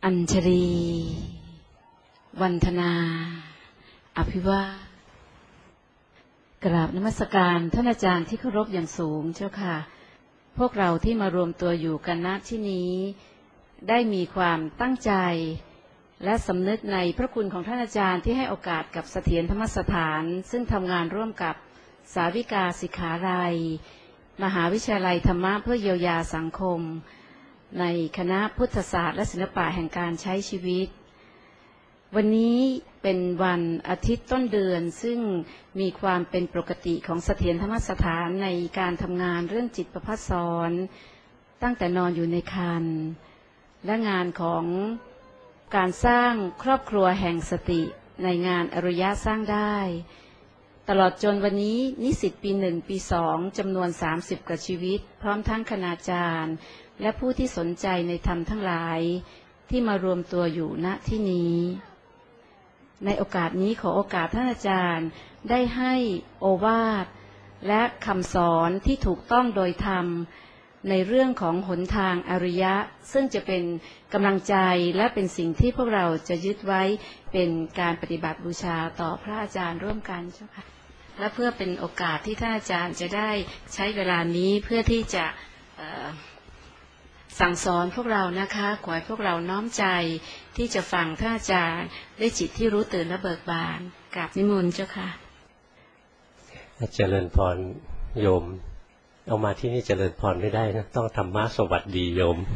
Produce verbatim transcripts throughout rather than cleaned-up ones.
อัญชลีวันธนาอภิวาทกราบนมัสการท่านอาจารย์ที่เคารพอย่างสูงเจ้าค่ะพวกเราที่มารวมตัวอยู่กันณที่นี้ได้มีความตั้งใจและสำนึกในพระคุณของท่านอาจารย์ที่ให้โอกาสกับเสถียรธรรมสถานซึ่งทำงานร่วมกับสาวิกาสิกขาลัยมหาวิทยาลัยธรรมะเพื่อเยียวยาสังคมในคณะพุทธศาสตร์และศิลปะแห่งการใช้ชีวิตวันนี้เป็นวันอาทิตย์ต้นเดือนซึ่งมีความเป็นปกติของเสถียรธรรมสถานในการทำงานเรื่องจิตประภัสสรตั้งแต่นอนอยู่ในครรภ์และงานของการสร้างครอบครัวแห่งสติในงานอริยะสร้างได้ตลอดจนวันนี้นิสิตปีหนึ่งปีสองจำนวนสามสิบกว่าชีวิตพร้อมทั้งคณาจารย์และผู้ที่สนใจในธรรมทั้งหลายที่มารวมตัวอยู่ณที่นี้ในโอกาสนี้ขอโอกาสท่านอาจารย์ได้ให้โอวาทและคำสอนที่ถูกต้องโดยธรรมในเรื่องของหนทางอริยะซึ่งจะเป็นกำลังใจและเป็นสิ่งที่พวกเราจะยึดไว้เป็นการปฏิบัติบูชาต่อพระอาจารย์ร่วมกันเจ้าค่ะและเพื่อเป็นโอกาสที่ท่านอาจารย์จะได้ใช้เวลานี้เพื่อที่จะสั่งสอนพวกเรานะคะขอให้พวกเราน้อมใจที่จะฟังท่านอาจารย์ด้วยจิตที่รู้ตื่นและเบิกบานกราบนิมนต์เจ้าค่ะเจริญพรโยมเอามาที่นี่เจริญพรไม่ได้นะต้องธรรมะสวัสดีโยม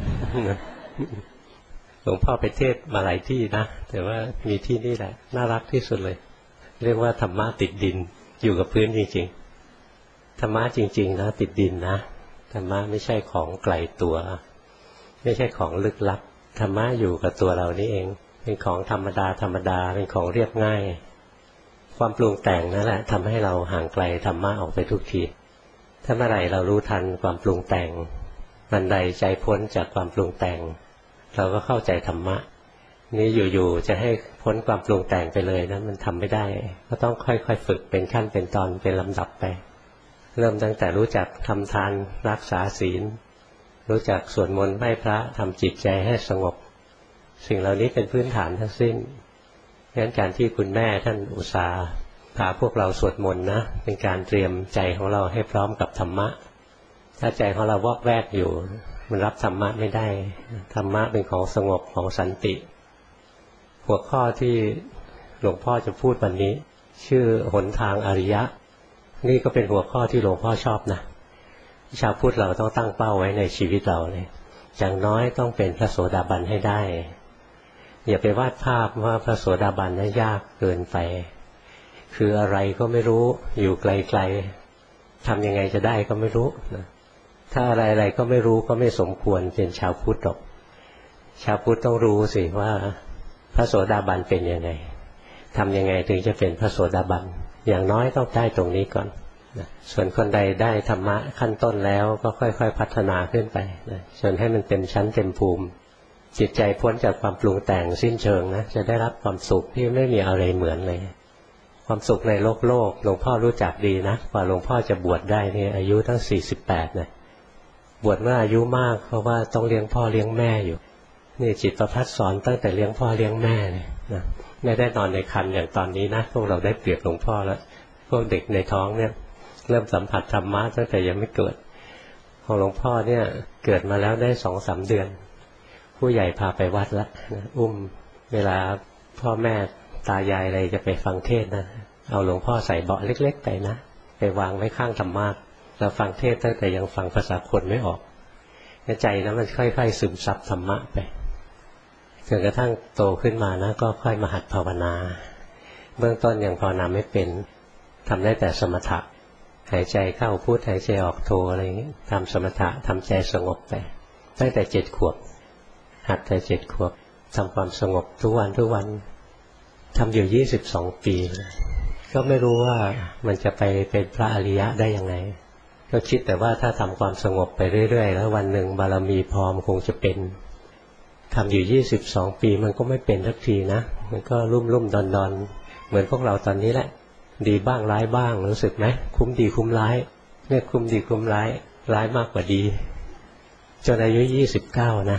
หลวงพ่อไปเทศมาหลายที่นะแต่ว่ามีที่นี่แหละน่ารักที่สุดเลยเรียกว่าธรรมะติดดินอยู่กับพื้นจริงๆธรรมะจริงๆนะติดดินนะธรรมะไม่ใช่ของไกลตัวไม่ใช่ของลึกลับธรรมะอยู่กับตัวเรานี่เองเป็นของธรรมดาธรรมดาเป็นของเรียบง่ายความปรุงแต่งนั่นแหละทำให้เราห่างไกลธรรมะออกไปทุกทีถ้าเมื่อไหร่เรารู้ทันความปรุงแต่งมันใดใจพ้นจากความปรุงแต่งเราก็เข้าใจธรรมะนี่อยู่ๆจะให้พ้นความปรุงแต่งไปเลยนั้นมันทำไม่ได้ก็ต้องค่อยๆฝึกเป็นขั้นเป็นตอนเป็นลำดับไปเริ่มตั้งแต่รู้จักทำทานรักษาศีลรู้จักสวดมนต์ไหว้พระทำจิตใจให้สงบสิ่งเหล่านี้เป็นพื้นฐานทั้งสิ้นงั้นการที่คุณแม่ท่านอุตส่าห์พาพวกเราสวดมนต์นะเป็นการเตรียมใจของเราให้พร้อมกับธรรมะถ้าใจของเราวอกแวกอยู่มันรับธรรมะไม่ได้ธรรมะเป็นของสงบของสันติหัวข้อที่หลวงพ่อจะพูดวันนี้ชื่อหนทางอริยะนี่ก็เป็นหัวข้อที่หลวงพ่อชอบนะชาวพุทธเราต้องตั้งเป้าไว้ในชีวิตเราเลยอย่างน้อยต้องเป็นพระโสดาบันให้ได้อย่าไปวาดภาพว่าพระโสดาบันนั้นยากเกินไปคืออะไรก็ไม่รู้อยู่ไกลๆทำยังไงจะได้ก็ไม่รู้นะถ้าอะไรๆก็ไม่รู้ก็ไม่สมควรเป็นชาวพุทธหรอกชาวพุทธต้องรู้สิว่าพระโสดาบันเป็นยังไงทำยังไงถึงจะเป็นพระโสดาบันอย่างน้อยต้องได้ตรงนี้ก่อนนะส่วนคนใดได้ธรรมะขั้นต้นแล้วก็ค่อยๆพัฒนาขึ้นไปนะจนให้มันเต็มชั้นเต็มภูมิจิตใจพ้นจากความปรุงแต่งสิ้นเชิงนะจะได้รับความสุขที่ไม่มีอะไรเหมือนเลยความสุขในโลกโลกหลวงพ่อรู้จักดีนะกว่าหลวงพ่อจะบวชได้นี่อายุตั้งสี่สิบแปดนะบวชเมื่ออายุมากเพราะว่าต้องเลี้ยงพ่อเลี้ยงแม่อยู่นี่จิตประภัสสรตั้งแต่เลี้ยงพ่อเลี้ยงแม่เลยนะไม่ได้นอนในครรภ์อย่างตอนนี้นะพวกเราได้เปรียบหลวงพ่อแล้วพวกเด็กในท้องเนี่ยเริ่มสัมผัสธรรมะตั้งแต่ยังไม่เกิดของหลวงพ่อเนี่ยเกิดมาแล้วได้สองสามเดือนผู้ใหญ่พาไปวัดละนะอุ้มเวลาพ่อแม่ตายายอะไรจะไปฟังเทศนะเอาหลวงพ่อใส่เบาะเล็กๆไปนะไปวางไว้ข้างธรรมะเราฟังเทศตั้งแต่ยังฟังภาษาคนไม่ออกใจนะมันค่อยๆซึมซับธรรมะไปจนกระทั่งโตขึ้นมานะก็ค่อยมาหัดภาวนาเบื้องต้นยังภาวนาไม่เป็นทำได้แต่สมถะหายใจเข้าพุทหายใจออกโทอะไรอย่างนี้ทำสมถะทำใจสงบไปตั้งแต่เจ็ดขวบหัดแต่เจ็ดขวบทำความสงบทุกวันทุกวันทำอยู่ยี่สิบสองปีก็ไม่รู้ว่ามันจะไปเป็นพระอริยะได้ยังไงก็คิดแต่ว่าถ้าทำความสงบไปเรื่อยๆแล้ววันหนึ่งบารมีพอมันคงจะเป็นทำอยู่ยี่สิบสองปีมันก็ไม่เป็นสักทีนะมันก็ลุ่มลุ่มดอนดอนเหมือนพวกเราตอนนี้แหละดีบ้างร้ายบ้างรู้สึกไหมคุ้มดีคุ้มร้ายเนี่ยคุ้มดีคุ้มร้ายร้ายมากกว่าดีจนอายุยี่สิบเก้านะ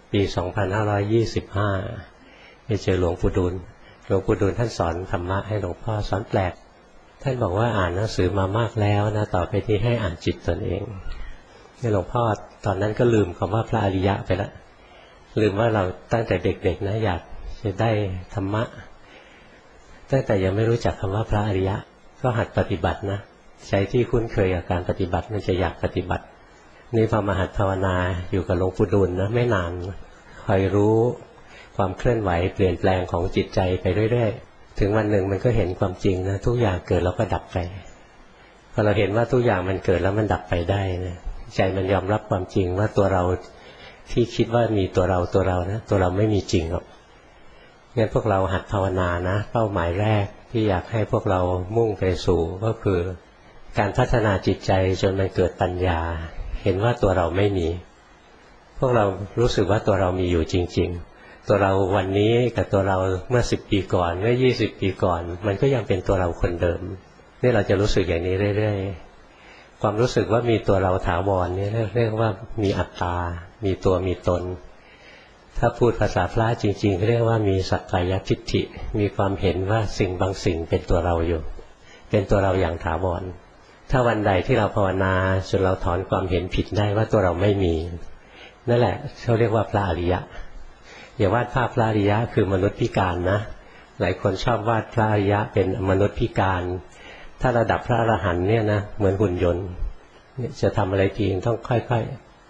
ปีสองพันห้าร้อยยี่สิบห้าไปเจอหลวงปู่ดูลหลวงปู่ดูลท่านสอนธรรมะให้หลวงพ่อสอนแปลกท่านบอกว่าอ่านหนังสือมามากแล้วนะต่อไปนี้ให้อ่านจิตตนเองนี่หลวงพ่อตอนนั้นก็ลืมคำว่าพระอริยะไปแล้วลืมว่าเราตั้งแต่เด็กๆนะอยากจะได้ธรรมะตั้งแต่ยังไม่รู้จักคำว่าพระอริยะก็หัดปฏิบัตินะใจที่คุ้นเคยกับการปฏิบัติมันจะอยากปฏิบัตินี่พอมาหัดภาวนาอยู่กับหลวงปู่ดูลนะไม่นานคอยรู้ความเคลื่อนไหวเปลี่ยนแปลงของจิตใจไปเรื่อยๆถึงวันหนึ่งมันก็เห็นความจริงนะทุกอย่างเกิดแล้วก็ดับไปพอเราเห็นว่าทุกอย่างมันเกิดแล้วมันดับไปได้นะใจมันยอมรับความจริงว่าตัวเราที่คิดว่ามีตัวเราตัวเรานะตัวเราไม่มีจริงหรอกงั้นพวกเราหัดภาวนานะเป้าหมายแรกที่อยากให้พวกเรามุ่งไปสู่ก็คือการพัฒนาจิตใจจนมันเกิดปัญญาเห็นว่าตัวเราไม่มีพวกเรารู้สึกว่าตัวเรามีอยู่จริงๆตัวเราวันนี้กับตัวเราเมื่อสิบปีก่อนเมื่อยี่สิบปีก่อนมันก็ยังเป็นตัวเราคนเดิมนี่เราจะรู้สึกอย่างนี้เรื่อยๆความรู้สึกว่ามีตัวเราถาวรนี่เรียกว่ามีอัตตามีตัวมีตนถ้าพูดภาษาพระจริงๆเรียกว่ามีสักกายทิฏฐิมีความเห็นว่าสิ่งบางสิ่งเป็นตัวเราอยู่เป็นตัวเราอย่างถาวรถ้าวันใดที่เราภาวนาจนเราถอนความเห็นผิดได้ว่าตัวเราไม่มีนั่นแหละเขาเรียกว่าพระอริยะอย่าวาดภาพพระอริยะคือมนุษย์พิการนะหลายคนชอบวาดพระอริยะเป็นมนุษย์พิการถ้าระดับพระอรหันต์เนี่ยนะเหมือนหุ่นยนต์จะทำอะไรทีต้องค่อย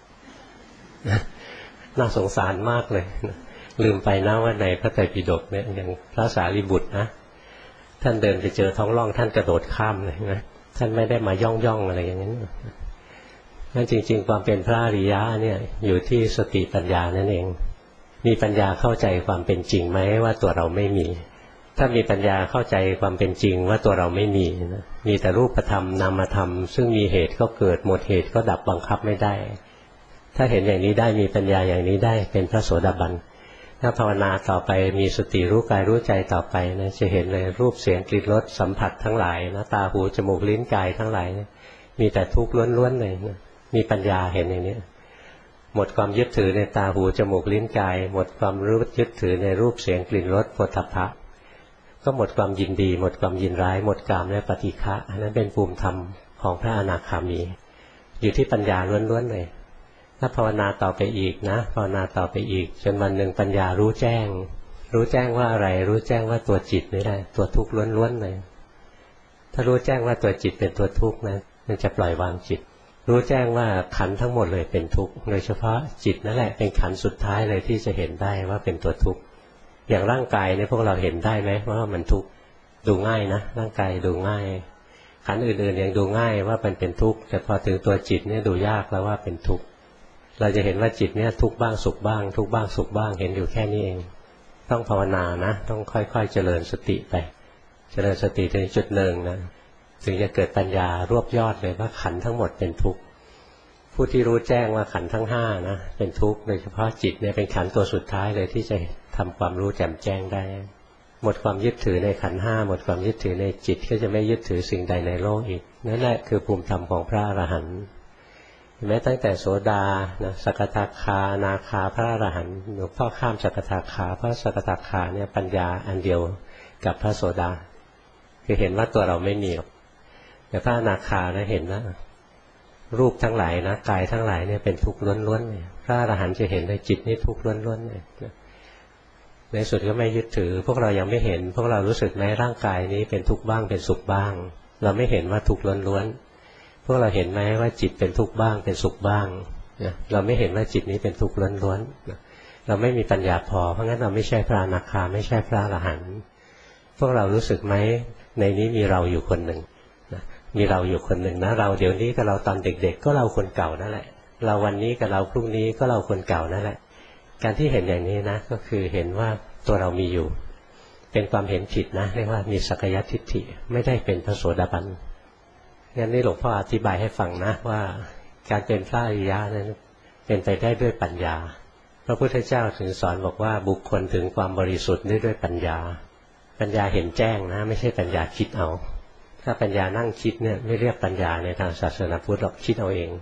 ๆน่าสงสารมากเลยลืมไปนะว่าในพระไตรปิฎกเนี่ยอย่างพระสารีบุตรนะท่านเดินไปเจอท้องร่องท่านกระโดดข้ามเลยนะท่านไม่ได้มาย่องย่องอะไรอย่างนั้นนั่นจริงๆความเป็นพระอริยะเนี่ยอยู่ที่สติปัญญานั่นเองมีปัญญาเข้าใจความเป็นจริงไหมว่าตัวเราไม่มีถ้ามีปัญญาเข้าใจความเป็นจริงว่าตัวเราไม่มีนะมีแต่รูปธรรมนามธรรมซึ่งมีเหตุก็เกิดหมดเหตุก็ดับบังคับไม่ได้ถ้าเห็นอย่างนี้ได้มีปัญญาอย่างนี้ได้เป็นพระโสดาบันถ้าภาวนาต่อไปมีสติรู้กายรู้ใจต่อไปนะจะเห็นเลยรูปเสียงกลิ่นรสสัมผัสทั้งหลายนะตาหูจมูกลิ้นกายทั้งหลายนะมีแต่ทุกข์ล้วนๆเลยนะมีปัญญาเห็นอย่างนี้หมดความยึดถือในตาหูจมูกลิ้นกายหมดความรู้ยึดถือในรูปเสียงกลิ่นรสโผฏฐัพพะก็หมดความยินดีหมดความยินร้ายหมดกามและปฏิฆะอันนั้นเป็นภูมิธรรมของพระอนาคามีอยู่ที่ปัญญาล้วนๆเลยถ้าภาวนาต่อไปอีกนะภาวนาต่อไปอีกจนวันหนึ่งปัญญารู้แจ้งรู้แจ้งว่าอะไรรู้แจ้งว่าตัวจิตนี่แหละตัวทุกข์ล้วนๆเลยถ้ารู้แจ้งว่าตัวจิตเป็นตัวทุกข์นะมันจะปล่อยวางจิตรู้แจ้งว่าขันธ์ทั้งหมดเลยเป็นทุกข์โดยเฉพาะจิตนั่นแหละเป็นขันธ์สุดท้ายเลยที่จะเห็นได้ว่าเป็นตัวทุกข์อย่างร่างกายเนี่ยพวกเราเห็นได้ไหมว่ามันทุกข์ดูง่ายนะร่างกายดูง่ายขันธ์อื่นๆยังดูง่ายว่ามันเป็นทุกข์แต่พอถึงตัวจิตเนี่ยดูยากแล้วว่าเป็นทุกข์เราจะเห็นว่าจิตเนี่ยทุกข์บ้างสุขบ้างทุกข์บ้างสุขบ้างเห็นอยู่แค่นี้เองต้องภาวนานะต้องค่อยๆเจริญสติไปเจริญสติถึงจุดหนึ่งนะถึงจะเกิดปัญญารวบยอดเลยว่าขันธ์ทั้งหมดเป็นทุกข์ผู้ที่รู้แจ้งว่าขันธ์ทั้งห้านะเป็นทุกข์โดยเฉพาะจิตเนี่ยเป็นขันธ์ตัวสุดท้ายเลยที่จะทำความรู้แจ่มแจ้งได้หมดความยึดถือในขันธ์ห้าหมดความยึดถือในจิตก็จะไม่ยึดถือสิ่งใดในโลกอีกนั่นแหละคือภูมิธรรมของพระอรหันต์แม้ตั้งแต่โสดานะสกทาคานาคาพระอรหันต์หลวงพ่อข้ามสกทาคาเพราะสกทาคาเนี่ยปัญญาอันเดียวกับพระโสดาคือเห็นว่าตัวเราไม่มีแต่พระอนาคานะเห็นนะรูปทั้งหลายนะกายทั้งหลายเนี่ยเป็นทุกข์ล้วนๆเลยพระอรหันต์จะเห็นเลยจิตนี่ทุกข์ล้วนๆเลยในสุดก็ไม่ยึดถือพวกเรายังไม่เห็นพวกเรารู้สึกในร่างกายนี้เป็นทุกข์บ้างเป็นสุขบ้างเราไม่เห็นว่าทุกข์ล้วนๆพวกเราเห็นไหมว่าจิตเป็นทุกข์บ้างเป็นสุขบ้างเราไม่เห็นว่าจิตนี้เป็นทุกข์ล้วนๆเราไม่มีปัญญาพอเพราะงั้นเราไม่ใช่พระอนาคาไม่ใช่พระอรหันต์พวกเรารู้สึกไหมในนี้มีเราอยู่คนหนึ่งมีเราอยู่คนหนึ่งนะเราเดี๋ยวนี้กับเราตอนเด็กๆก็เราคนเก่านั่นแหละเราวันนี้กับเราพรุ่งนี้ก็เราคนเก่านั่นแหละการที่เห็นอย่างนี้นะก็คือเห็นว่าตัวเรามีอยู่เป็นความเห็นผิดนะเรียกว่ามีสักยทิฏฐิไม่ได้เป็นพระโสดาบันงั้นนี่หลวงพ่ออธิบายให้ฟังนะว่าการเป็นพระอริยะนั้นเป็นไปได้ด้วยปัญญาพระพุทธเจ้าถึงสอนบอกว่าบุคคลถึงความบริสุทธิ์ได้ด้วยปัญญาปัญญาเห็นแจ้งนะไม่ใช่ปัญญาคิดเอาถ้าปัญญานั่งคิดเนี่ยไม่เรียกปัญญาในทางศาสนาพุทธหรอกคิดเอาเอง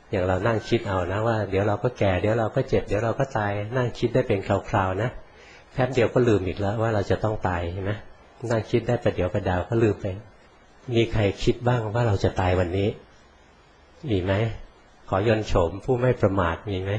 อย่างเรานั่งคิดเอานะว่าเดี๋ยวเราก็แก่เดี๋ยวเราก็เจ็บเดี๋ยวเราก็ตายนั่งคิดได้เป็นคราวๆนะแป๊บเดียวก็ลืมอีกแล้วว่าเราจะต้องตายใช่ไหมนั่งคิดได้ประเดี๋ยวประดาวก็ลืมไปมีใครคิดบ้างว่าเราจะตายวันนี้มีไหมขอยนต์โฉมผู้ไม่ประมาทมีไหม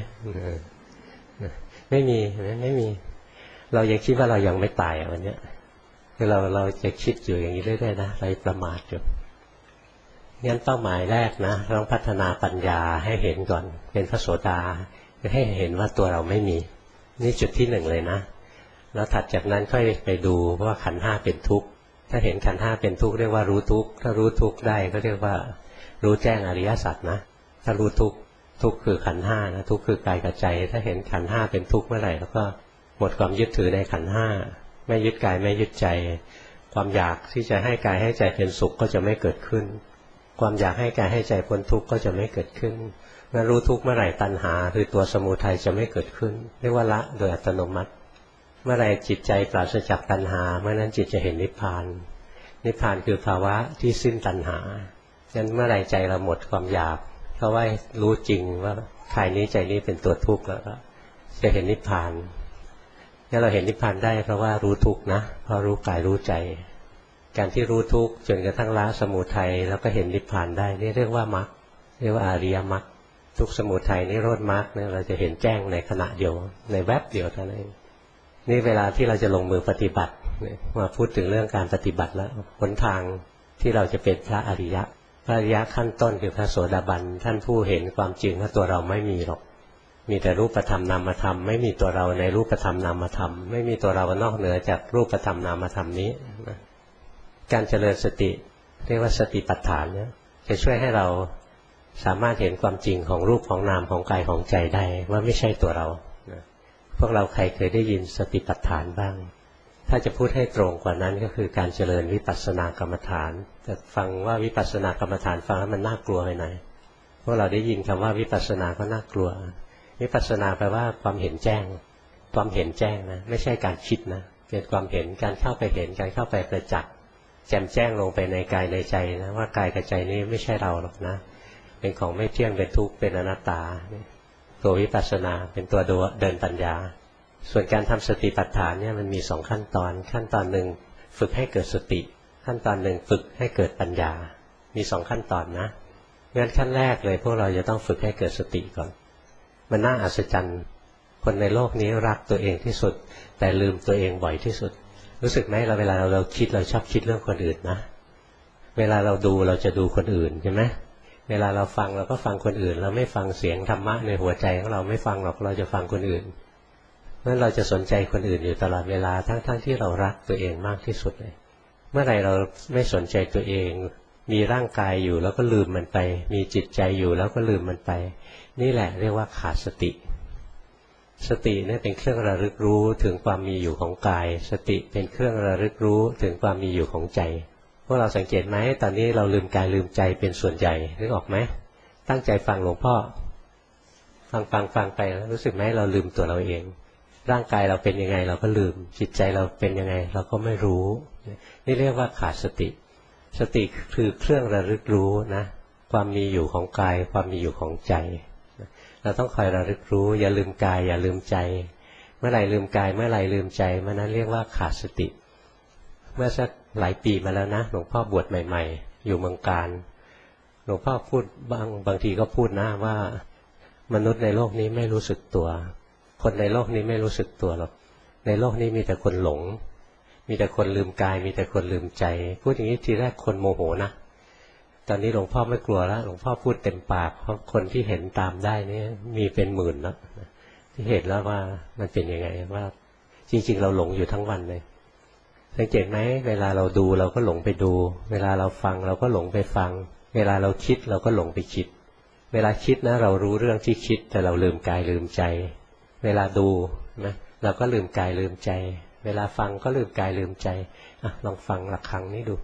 ไม่มีไม่มีเรายังคิดว่าเรายังไม่ตายวันนี้คือเราเราจะคิดอยู่อย่างนี้เรื่อยๆนะเราประมาทอยู่งั้นเป้าหมายแรกนะต้องพัฒนาปัญญาให้เห็นก่อนเป็นพระโสดาให้เห็นว่าตัวเราไม่มีนี่จุดที่หนึ่งเลยนะแล้วถัดจากนั้นค่อยไปดูว่าขันธ์ห้าเป็นทุกข์ถ้าเห็นขันธ์ห้าเป็นทุกข์เรียกว่ารู้ทุกข์ถ้ารู้ทุกข์ได้ก็เรียกว่ารู้แจ้งอริยสัจนะถ้ารู้ทุกข์ทุกข์คือขันธ์ห้านะทุกข์คือกายกับใจถ้าเห็นขันธ์ห้าเป็นทุกข์เมื่อไหร่แล้วก็หมดความยึดถือในขันธ์ห้าไม่ยึดกายไม่ยึดใจความอยากที่จะให้กายให้ใจเป็นสุขก็จะไม่เกิดขึ้นความอยากให้กายให้ใจพ้นทุกข์ก็จะไม่เกิดขึ้นเมื่อรู้ทุกข์เมื่อไหร่ตัณหาคือตัวสมุทัยจะไม่เกิดขึ้นเรียกว่าละโดยอัตโนมัติเมื่อไหร่จิตใจปราศจากตัณหาเมื่อนั้นจิตจะเห็นนิพพานนิพพานคือภาวะที่สิ้นตัณหาฉะนั้นเมื่อไหร่ใจเราหมดความอยากเพราะว่ารู้จริงว่ากายนี้ใจนี้เป็นตัวทุกข์แล้วจะเห็นนิพพานถ้าเราเห็นนิพพานได้เพราะว่ารู้ทุกข์นะเพราะรู้กายรู้ใจการที่รู้ทุกข์จนกระทั่งละสมุทัยแล้วก็เห็นนิพพานได้นี่เรียกว่ามรรคเรียกว่าอริยมรรคทุกสมุทัยนิโรธมรรคเนี่ยเราจะเห็นแจ้งในขณะเดียวในแวบเดียวเท่านั้นนี่เวลาที่เราจะลงมือปฏิบัติมาพูดถึงเรื่องการปฏิบัติแล้วหนทางที่เราจะเป็นพระอริยะพระอริยะขั้นต้นคือพระโสดาบันท่านผู้เห็นความจริงว่าตัวเราไม่มีหรอกมีแต่รูปธรรมนามธรรมไม่มีตัวเราในรูปธรรมนามธรรมไม่มีตัวเรานอกเหนือจากรูปธรรมนามธรรมนี้การเจริญสติเรียกว่าสติปัฏฐานเนี่ยจะช่วยให้เราสามารถเห็นความจริงของรูปของนามของกายของใจได้ว่าไม่ใช่ตัวเราพวกเราใครเคยได้ยินสติปัฏฐานบ้างถ้าจะพูดให้ตรงกว่านั้นก็คือการเจริญวิปัสสนากรรมฐานแต่ฟังว่าวิปัสสนากรรมฐานฟังแล้วมันน่ากลัวไปหน่อยพวกเราได้ยินคำว่าวิปัสสนาก็น่ากลัววิปัสสนาแปลว่าความเห็นแจ้งความเห็นแจ้งนะไม่ใช่การคิดนะเป็นความเห็นการเข้าไปเห็นการเข้าไปประจักษ์แจ่มแจ้งลงไปในกายในใจนะว่ากายกับใจนี้ไม่ใช่เราหรอกนะเป็นของไม่เที่ยงเป็นทุกข์เป็นอนัตตาตัววิปัสสนาเป็นตัวเดินปัญญาส่วนการทำสติปัฏฐานเนี่ยมันมีสองขั้นตอนขั้นตอนหนึ่งฝึกให้เกิดสติขั้นตอนหนึ่งฝึกให้เกิดปัญญามีสองขั้นตอนนะงั้นขั้นแรกเลยพวกเราจะต้องฝึกให้เกิดสติก่อนมันน่าอัศจรรย์คนในโลกนี้รักตัวเองที่สุดแต่ลืมตัวเองบ่อยที่สุดรู้สึกไหมเราเวลาเราเราคิดเราชอบคิดเรื่องคนอื่นนะเวลาเราดูเราจะดูคนอื่นใช่ไหมเวลาเราฟังเราก็ฟังคนอื่นเราไม่ฟังเสียงธรรมะในหัวใจของเราไม่ฟังหรอกเราจะฟังคนอื่นเพราะเราจะสนใจคนอื่นอยู่ตลอดเวลาทั้งๆ ท, ที่เรารักตัวเองมากที่สุดเลยเมื่อไหร่เราไม่สนใจตัวเองมีร่างกายอยู่แล้วก็ลืมมันไปมีจิตใจอยู่แล้วก็ลืมมันไปนี่แหละเรียกว่าขาดสติสติเนี่ยเป็นเครื่องระลึกรู้ถึงความมีอยู่ของกายสติเป็นเครื่องระลึกรู้ถึงความมีอยู่ของใจพวกเราสังเกตไหมตอนนี้เราลืมกายลืมใจเป็นส่วนใหญ่นึกออกไหมตั้งใจฟังหลวงพ่อฟังฟังฟังไปแล้วรู้สึกไหมเราลืมตัวเราเองร่างกายเราเป็นยังไงเราก็ลืมจิตใจเราเป็นยังไงเราก็ไม่รู้นี่เรียกว่าขาดสติสติคือเครื่องระลึกรู้นะความมีอยู่ของกายความมีอยู่ของใจเราต้องคอยระลึกรู้อย่าลืมกายอย่าลืมใจเมื่อไหร่ลืมกายเมื่อไหร่ลืมใจเมื่อนั้นเรียกว่าขาดสติเมื่อสักหลายปีมาแล้วนะหลวงพ่อบวชใหม่ๆอยู่เมืองการหลวงพ่อพูดบางบางทีก็พูดนะว่ามนุษย์ในโลกนี้ไม่รู้สึกตัวคนในโลกนี้ไม่รู้สึกตัวหรอกในโลกนี้มีแต่คนหลงมีแต่คนลืมกายมีแต่คนลืมใจพูดอย่างนี้ทีแรกคนโมโหนะตอนนี้หลวงพ่อไม่กลัวแล้วหลวงพ่อพูดเต็มปากเพราะคนที่เห็นตามได้นี่มีเป็นหมื่นแล้วที่เห็นแล้วว่ามันเป็นยังไงว่าจริงๆเราหลงอยู่ทั้งวันเลยสังเกตไหมเวลาเราดูเราก็หลงไปดูเวลาเราฟังเราก็หลงไปฟังเวลาเราคิดเราก็หลงไปคิดเวลาคิดนะเรารู้เรื่องที่คิดแต่เราลืมกายลืมใจเวลาดูนะเราก็ลืมกายลืมใจเวลาฟังก็ลืมกายลืมใจอ่ะลองฟังระฆังนี้ดู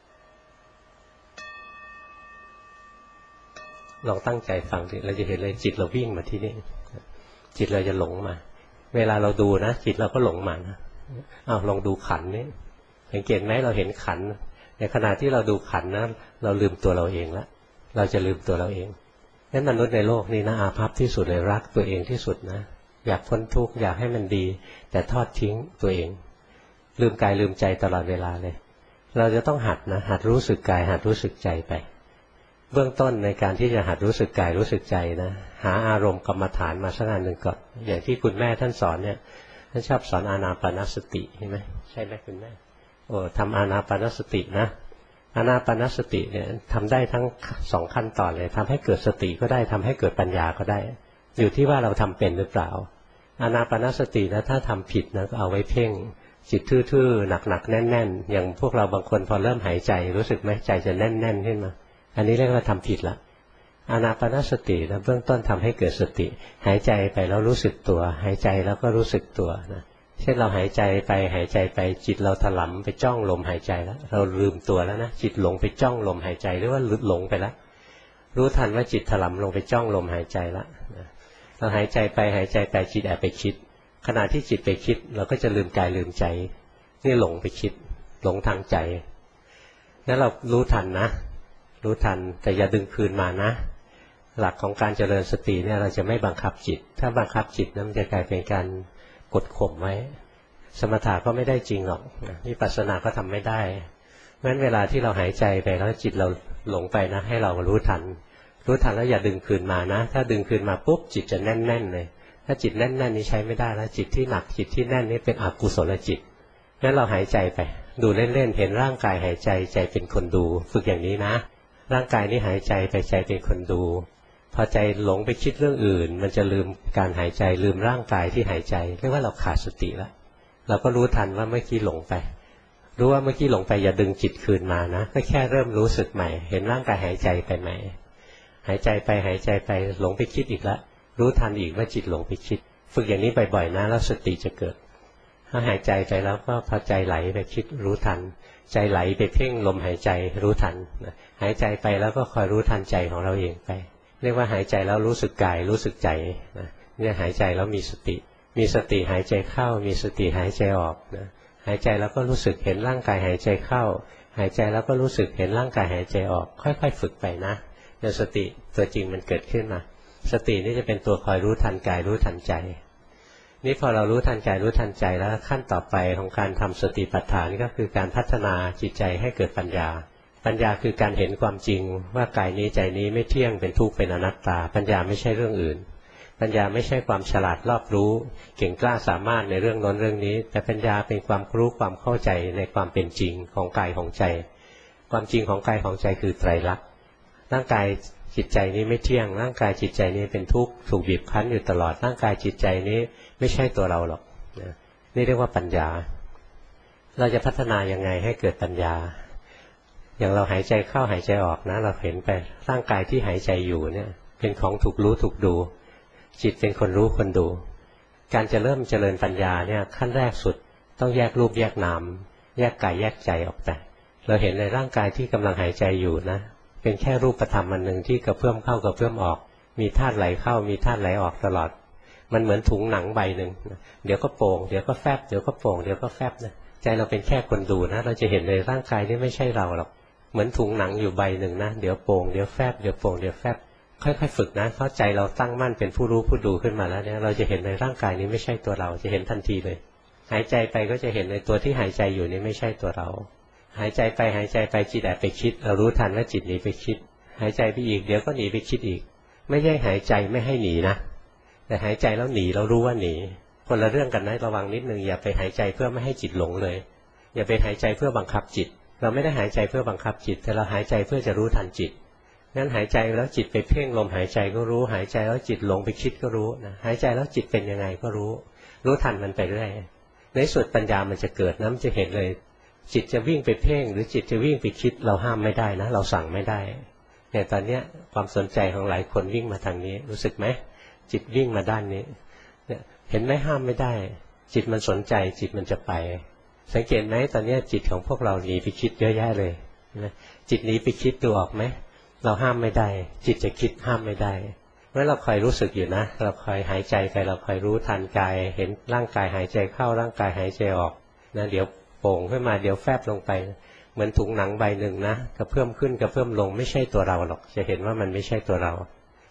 ลองตั้งใจฟังดิเราจะเห็นเลยจิตเราวิ่งมาที่นี่จิตเราจะหลงมาเวลาเราดูนะจิตเราก็หลงมานะอ้าวลองดูขันนี่สังเกตไหมเราเห็นขันในขณะที่เราดูขันนะเราลืมตัวเราเองแล้วเราจะลืมตัวเราเองงั้นมนุษย์ในโลกนี้นะอาภัพที่สุดเลยรักตัวเองที่สุดนะอยากพ้นทุกข์อยากให้มันดีแต่ทอดทิ้งตัวเองลืมกายลืมใจตลอดเวลาเลยเราจะต้องหัดนะหัดรู้สึกกายหัดรู้สึกใจไปเบื้องต้นในการที่จะหัดรู้สึกกายรู้สึกใจนะหาอารมณ์กรรมฐานมาสักอันหนึ่งก่อนอย่างที่คุณแม่ท่านสอนเนี่ยท่านชอบสอนอานาปานสติใช่ไหมใช่ไหมคุณแม่โอ้ทำอานาปานสตินะอานาปานสติเนี่ยทำได้ทั้งสองขั้นตอนเลยทำให้เกิดสติก็ได้ทำให้เกิดปัญญาก็ได้อยู่ที่ว่าเราทำเป็นหรือเปล่าอานาปานสตินะถ้าทำผิดนะก็เอาไว้เพ่งจิตทื่อๆหนักๆแน่นๆอย่างพวกเราบางคนพอเริ่มหายใจรู้สึกไหมใจจะแน่นๆขึ้นมาอันนี้เรียกว่าทำผิดละอานาปานสตินะเบื้องต้นทำให้เกิดสติหายใจไปแล้วรู้สึกตัวหายใจแล้วก็รู้สึกตัวนะเช่นเราหายใจไปหายใจไปจิตเราถลำไปจ้องลมหายใจแล้วเราลืมตัวแล้วนะจิตหลงไปจ้องลมหายใจหรือว่าหลงไปแล้วรู้ทันว่าจิตถลำลงไปจ้องลมหายใจแล้วเราหายใจไปหายใจไปจิตแอบไปคิดขณะที่จิตไปคิดเราก็จะลืมกายลืมใจนี่หลงไปคิดหลงทางใจนั้นเรารู้ทันนะรู้ทันแต่อย่าดึงคืนมานะหลักของการเจริญสติเนี่ยเราจะไม่บังคับจิตถ้าบังคับจิตนั้นมันจะกลายเป็นการกดข่มไว้สมถะก็ไม่ได้จริงหรอกวิปัสสนาก็ทำไม่ได้เพราะฉะนั้นเวลาที่เราหายใจไปแล้วจิตเราหลงไปนะให้เรารู้ทันรู้ทันแล้วอย่าดึงคืนมานะถ้าดึงคืนมาปุ๊บจิตจะแน่นๆเลยถ้าจิตแน่นๆนี้ใช้ไม่ได้แล้วจิตที่หนักจิตที่แน่นนี้เป็นอกุศลจิตงั้นเราหายใจไปดูเล่นๆเห็นร่างกายหายใจใจเป็นคนดูฝึกอย่างนี้นะร่างกายนี้หายใจไปใจเป็นคนดูพอใจหลงไปคิดเรื่องอื่นมันจะลืมการหายใจลืมร่างกายที่หายใจเรียกว่าเราขาดสติแล้วเราก็รู้ทันว่าเมื่อกี้หลงไปรู้ว่าเมื่อกี้หลงไปอย่าดึงจิตคืนมานะก็แค่เริ่มรู้สึกใหม่เห็นร่างกายหายใจไปใหม่หายใจไปหายใจไปหลงไปคิดอีกแล้วรู้ทันอีกว่าจิตหลงไปคิดฝึกอย่างนี้บ่อยๆนะแล้วสติจะเกิดถ้าหายใจไปแล้วก็พอใจไหลไปคิดรู้ทันใจไหลไปเพ่งลมหายใจรู้ทันหายใจไปแล้วก็คอยรู้ทันใจของเราเองไปเรียกว่าหายใจแล้วรู้สึกกายรู้สึกใจนะเนี่ยหายใจแล้วมีสติมีสติหายใจเข้ามีสติหายใจออกนะหายใจแล้วก็รู้สึกเห็นร่างกายหายใจเข้าหายใจแล้วก็รู้สึกเห็นร่างกายหายใจออกค่อยๆฝึกไปนะเดี๋ยวสติตัวจริงมันเกิดขึ้นมาสตินี่จะเป็นตัวคอยรู้ทันกายรู้ทันใจนี่พอเรารู้ทันกายรู้ทันใจแล้วขั้นต่อไปของการทำสติปัฏฐานก็คือการพัฒนาจิตใจให้เกิดปัญญาปัญญาคือการเห็นความจริงว่ากายนี้ใจนี้ไม่เที่ยงเป็นทุกข์เป็นอนัตตาปัญญาไม่ใช่เรื่องอื่นปัญญาไม่ใช่ความฉลาดรอบรู้เก่งกล้าสามารถในเรื่องโน้นเรื่องนี้แต่ปัญญาเป็นความรู้ความเข้าใจในความเป็นจริงของกายของใจความจริงของกายของใจคือไตรลักษณ์ร่างกายจิตใจนี้ไม่เที่ยงร่างกายจิตใจนี้เป็นทุกข์ถูกบีบคั้นอยู่ตลอดร่างกายจิตใจนี้ไม่ใช่ตัวเราหรอกนะนี่เรียกว่าปัญญาเราจะพัฒนายังไงให้เกิดปัญญาอย่างเราหายใจเข้าหายใจออกนะเราเห็นไปร่างกายที่หายใจอยู่เนี่ยเป็นของถูกรู้ถูกดูจิตเป็นคนรู้คนดูการจะเริ่มเจริญปัญญาเนี่ยขั้นแรกสุดต้องแยกรูปแยกนามแยกกายแยกใจออกไปเราเห็นในร่างกายที่กำลังหายใจอยู่นะเป็นแค่รูปธรรมอันหนึ่งที่กระเพื่อมเข้ากระเพื่อมออกมีธาตุไหลเข้ามีธาตุไหลออกตลอดมันเหมือนถุงหนังใบหนึ่งเดี๋ยวก็โป่งเดี๋ยวก็แฟบเดี๋ยวก็โป่งเดี๋ยวก็แฟบนะใจเราเป็นแค่คนดูนะเราจะเห็นในร่างกายนี่ไม่ใช่เราหรอกเหมือนถุงหนังอยู่ใบหนึ่งนะเดี๋ยวโป่งเดี๋ยวแฟบเดี๋ยวโป่งเดี๋ยวแฟบค่อยๆฝึกนะเข้าใจเราตั้งมั่นเป็นผู้รู้ผู้ดูขึ้นมาแล้วเนี่ยเราจะเห็นในร่างกายนี้ไม่ใช่ตัวเราจะเห็นทันทีเลยหายใจไปก็จะเห็นในตัวที่หายใจอยู่นี้ไม่ใช่ตัวเราหายใจไปหายใจไปจิตแอบไปคิดเรารู้ทันว่าจิตหนีไปคิดหายใจไปอีกเดี๋ยวก็หนีไปคิดอีกไม่ใช่หายใจไม่ให้หนีนะแต่หายใจแล้วหนีเรารู้ว่าหนีคนละเรื่องกันนะระวังนิดนึงอย่าไปหายใจเพื่อไม่ให้จิตหลงเลยอย่าไปหายใจเพื่อบังคับจิตเราไม่ได้หายใจเพื่อบังคับจิตแต่เราหายใจเพื่อจะรู้ทันจิตงั้นหายใจแล้วจิตไปเพ่งลมหายใจก็รู้หายใจแล้วจิตหลงไปคิดก็รู้นะหายใจแล้วจิตเป็นยังไงก็รู้รู้ทันมันไปเรื่อยในสุดปัญญามันจะเกิดนะมันจะเห็นเลยจิตจะวิ่งไปเพ่งหรือจิตจะวิ่งไปคิดเราห้ามไม่ได้นะเราสั่งไม่ได้เนี่ยตอนเนี้ยความสนใจของหลายคนวิ่งมาทางนี้รู้สึกไหมจิตวิ่งมาด้านนี้เนี่ยเห็นไหมห้ามไม่ได้จิตมันสนใจจิตมันจะไปสังเกตไหมตอนนี้จิตของพวกเราหนีไปคิดเยอะแยะเลยนะจิตหนีไปคิดดูออกไหมเราห้ามไม่ได้จิตจะคิดห้ามไม่ได้เมื่อเราคอยรู้สึกอยู่นะเราคอยหายใจไปเราคอยรู้ทันกายเห็นร่างกายหายใจเข้าร่างกายหายใจออกนะเดี๋ยวโป่งขึ้นมาเดี๋ยวแฟบลงไปเหมือนถุงหนังใบหนึ่งนะกระเพื่อมขึ้นกระเพื่อมลงไม่ใช่ตัวเราหรอกจะเห็นว่ามันไม่ใช่ตัวเรา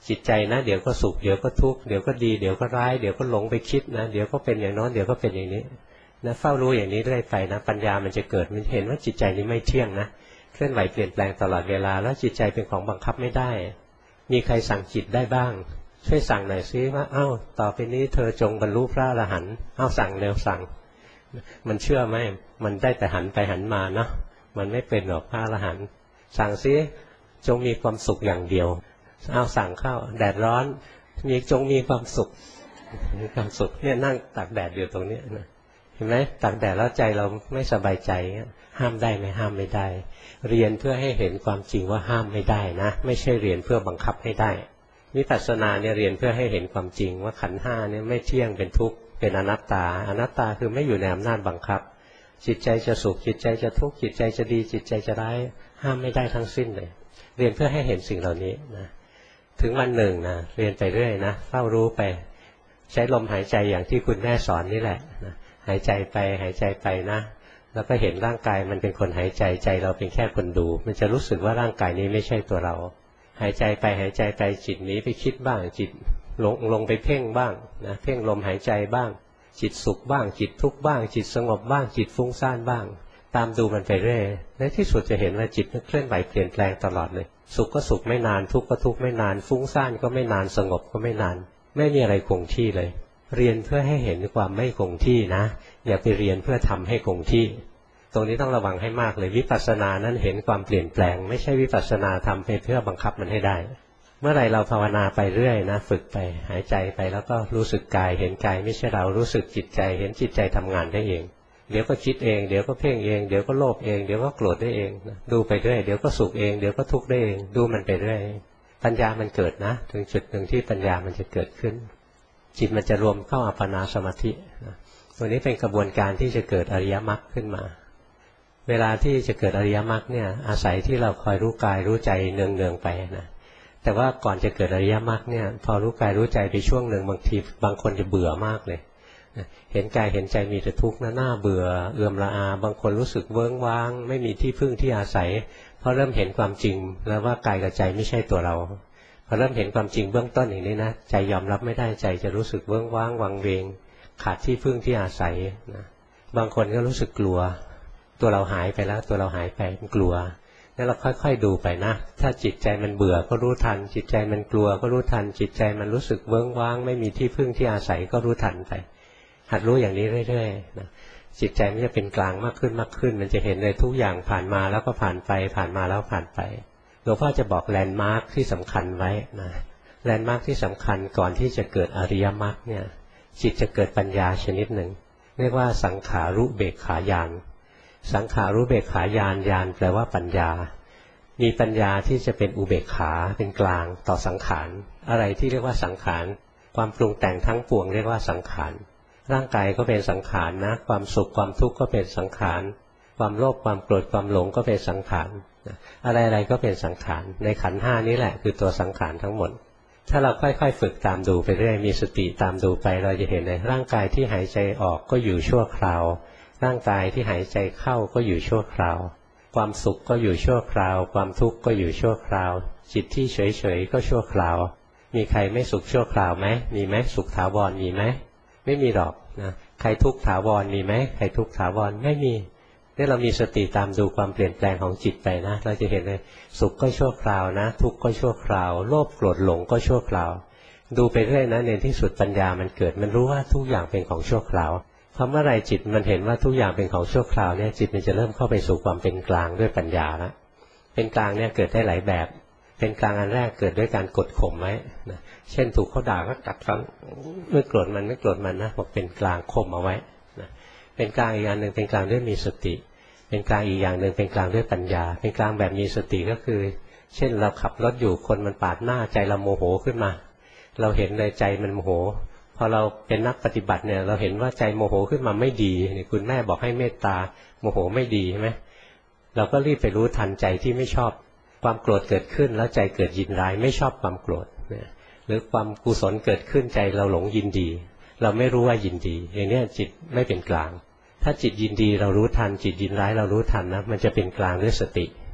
จิตใจนะเดี๋ยวก็สุขเดี๋ยวก็ทุกข์เดี๋ยวก็ดีเดี๋ยวก็ร้ายเดี๋ยวก็หลงไปคิดนะเดี๋ยวก็เป็นอย่างน้นเดี๋ยวก็เป็นอย่างนี้นะเฝ้ารู้อย่างนี้เรื่อยไปนะปัญญามันจะเกิดมันเห็นว่าจิตใจนี้ไม่เที่ยงนะเคลื่อนไหวเปลี่ยนแปลงตลอดเวลาแล้วจิตใจเป็นของบังคับไม่ได้มีใครสั่งจิตได้บ้างช่วยสั่งหน่อยซิว่าเอ้าต่อไปนี้เธอจงบรรลุพระอรหันต์เอ้าสั่งเร็วสั่งมันเชื่อไหมมันได้แต่หันไปหันมาเนาะมันไม่เป็นหรอกพระอรหันต์สั่งซิจงมีความสุขอย่างเดียวเอาสั่งเข้าแดดร้อนมีจงมีความสุขมีความสุขเนี่ยนั่งตากแดดอยู่ตรงนี้นะเห็นไหมตากแดดแล้วใจเราไม่สบายใจห้ามได้ไหมห้ามไม่ได้เรียนเพื่อให้เห็นความจริงว่าห้ามไม่ได้นะไม่ใช่เรียนเพื่อบังคับให้ได้วิปัสสนาเนี่ยเรียนเพื่อให้เห็นความจริงว่าขันธ์ห้าเนี่ยไม่เที่ยงเป็นทุกข์เป็นอนัตตาอนัตตาคือไม่อยู่ในอำนาจบังคับจิตใจจะสุขจิตใจจะทุกข์จิตใจจะดีจิตใจจะร้ายห้ามไม่ได้ทั้งสิ้นเลยเรียนเพื่อให้เห็นสิ่งเหล่านี้นะถึงวันหนึ่งนะเรียนไปเรื่อยนะเฝ้ารู้ไปใช้ลมหายใจอย่างที่คุณแม่สอนนี่แหละนะหายใจไปหายใจไปนะแล้วก็เห็นร่างกายมันเป็นคนหายใจใจเราเป็นแค่คนดูมันจะรู้สึกว่าร่างกายนี้ไม่ใช่ตัวเราหายใจไปหายใจไปจิตหนีไปคิดบ้างจิตลงลงไปเพ่งบ้างนะเพ่งลมหายใจบ้างจิตสุขบ้างจิตทุกข์บ้างจิตสงบบ้างจิตฟุ้งซ่านบ้างตามดูมันไปเรื่อยในที่สุดจะเห็นว่าจิตเคลื่อนไหวเปลี่ยนแปลงตลอดเลยสุขก็สุขไม่นานทุกข์ก็ทุกข์ไม่นานฟุ้งซ่านก็ไม่นานสงบก็ไม่นานไม่มีอะไรคงที่เลยเรียนเพื่อให้เห็นความไม่คงที่นะอย่าไปเรียนเพื่อทำให้คงที่ตรงนี้ต้องระวังให้มากเลยวิปัสสนานั้นเห็นความเปลี่ยนแปลงไม่ใช่วิปัสสนาทำไปเพื่อบังคับมันให้ได้เมื่อไหร่เราภาวนาไปเรื่อยนะฝึกไปหายใจไปแล้วก็รู้สึกกายเห็นกายไม่ใช่เรารู้สึกจิตใจเห็นจิตใจทำงานได้เองเดี๋ยวก็คิดเองเดี๋ยวก็เพ่งเองเดี๋ยวก็โลภเองเดี๋ยวก็โกรธได้เองดูไปเรื่อยเดี๋ยวก็สุขเองเดี๋ยวก็ทุกข์ได้เองดูมันไปเรื่อยปัญญามันเกิดนะถึงจุดหนึ่งที่ปัญญามันจะเกิดขึ้นจิตมันจะรวมเข้าอัปปนาสมาธิตัวนี้เป็นกระบวนการที่จะเกิดอริยมรรคขึ้นมาเวลาที่จะเกิดอริยมรรคเนี่ยอาศัยที่เราคอยรู้กายรู้ใจเนืองๆไปนะแต่ว่าก่อนจะเกิดอริยมรรคเนี่ยพอรู้กายรู้ใจไปช่วงหนึ่งบางทีบางคนจะเบื่อมากเลยเห็นกายเห็นใจมีแต่ทุกข์นะหน้าเบื่อเอื่อมละอาบางคนรู้สึกเวิ้งว้างไม่มีที่พึ่งที่อาศัยพอเริ่มเห็นความจริงแล้วว่ากายกับใจไม่ใช่ตัวเราพอเริ่มเห็นความจริงเบื้องต้นอย่างนี้นะใจยอมรับไม่ได้ใจจะรู้สึกเวิ้งว้างวังเวงขาดที่พึ่งที่อาศัยนะบางคนก็รู้สึกกลัวตัวเราหายไปแล้วตัวเราหายไปมันกลัวแล้วเราค่อยๆดูไปนะถ้าจิตใจมันเบื่อก็รู้ทันจิตใจมันกลัวก็รู้ทันจิตใจมันรู้สึกเวิ้งว้างไม่มีที่พึ่งที่อาศัยก็รู้ทันไปหัดรู้อย่างนี้เรื่อยๆนะจิตใจมันจะเป็นกลางมากขึ้นมากขึ้นมันจะเห็นเลยทุกอย่างผ่านมาแล้วก็ผ่านไปผ่านมาแล้วผ่านไปหลวงพ่อจะบอกแลนด์มาร์คที่สำคัญไว้นะแลนด์มาร์คที่สำคัญก่อนที่จะเกิดอริยมรรคเนี่ยจิตจะเกิดปัญญาชนิดหนึ่งเรียกว่าสังขารุเบกขาญาณสังขารุเบกขาญาณญาณแปลว่าปัญญามีปัญญาที่จะเป็นอุเบกขาเป็นกลางต่อสังขารอะไรที่เรียกว่าสังขารความปรุงแต่งทั้งปวงเรียกว่าสังขารร่างกายก็เป็นสังขารนะความสุขความทุกข์ก็เป็นสังขารความโลภความโกรธความหลงก็เป็นสังขารอะไรๆก็เป็นสังขารในขันธ์ห้านี้แหละคือตัวสังขารทั้งหมดถ้าเราค่อยๆฝึกตามดูไปเรื่อยมีสติตามดูไปเราจะเห็นเลยร่างกายที่หายใจออกก็อยู่ชั่วคราวร่างกายที่หายใจเข้าก็อยู่ชั่วคราวความสุขก็อยู่ชั่วคราวความทุกข์ก็อยู่ชั่วคราวจิตที่เฉยๆก็ชั่วคราวมีใครไม่สุขชั่วคราวไหมมีไหมสุขถาวรมีไหมไม่มีหรอกนะใครทุกข์ถาวรมีไหมใครทุกข์ถาวรไม่มีนี่เรามีสติตามดูความเปลี่ยนแปลงของจิตไปนะเราจะเห็นเลยสุขก็ชั่วคราวนะทุกข์ก็ชั่วคราวโลภโกรธหลงก็ชั่วคราวดูไปเรื่อยนะในที่สุดปัญญามันเกิดมันรู้ว่าทุกอย่างเป็นของชั่วคราวพอเมื่อไรจิตมันเห็นว่าทุกอย่างเป็นของชั่วคราวเนี่ยจิตมันจะเริ่มเข้าไปสู่ความเป็นกลางด้วยปัญญาแล้วเป็นกลางเนี่ยเกิดได้หลายแบบเป็นกลางอันแรกเกิดด้วยการกดข่มไว้นะเช่นถูกเขาด่าก็กัดฟันไม่โกรธมันไม่โกรธมันนะบอกเป็นกลางข่มเอาไว้นะเป็นกลางอีกอย่างหนึ่งเป็นกลางด้วยมีสติเป็นกลางอีกอย่างหนึ่งเป็นกลางด้วยปัญญาเป็นกลางแบบมีสติก็คือเช่นเราขับรถอยู่คนมันปาดหน้าใจเราโมโหขึ้นมาเราเห็นเลยใจมันโมโหพอเราเป็นนักปฏิบัติเนี่ยเราเห็นว่าใจโมโหขึ้นมาไม่ดีคุณแม่บอกให้เมตตาโมโหไม่ดีใช่ไหมเราก็รีบไปรู้ทันใจที่ไม่ชอบความโกรธเกิดขึ้นแล้วใจเกิดยินร้ายไม่ชอบความโกรธหรือความกุศลเกิดขึ้นใจเราหลงยินดีเราไม่รู้ว่ายินดีอย่างนี้จิตไม่เป็นกลางถ้าจิตยินดีเรารู้ทันจิตยินร้ายเรารู้ทันนะมันจะเป็นกลางด้วยสติ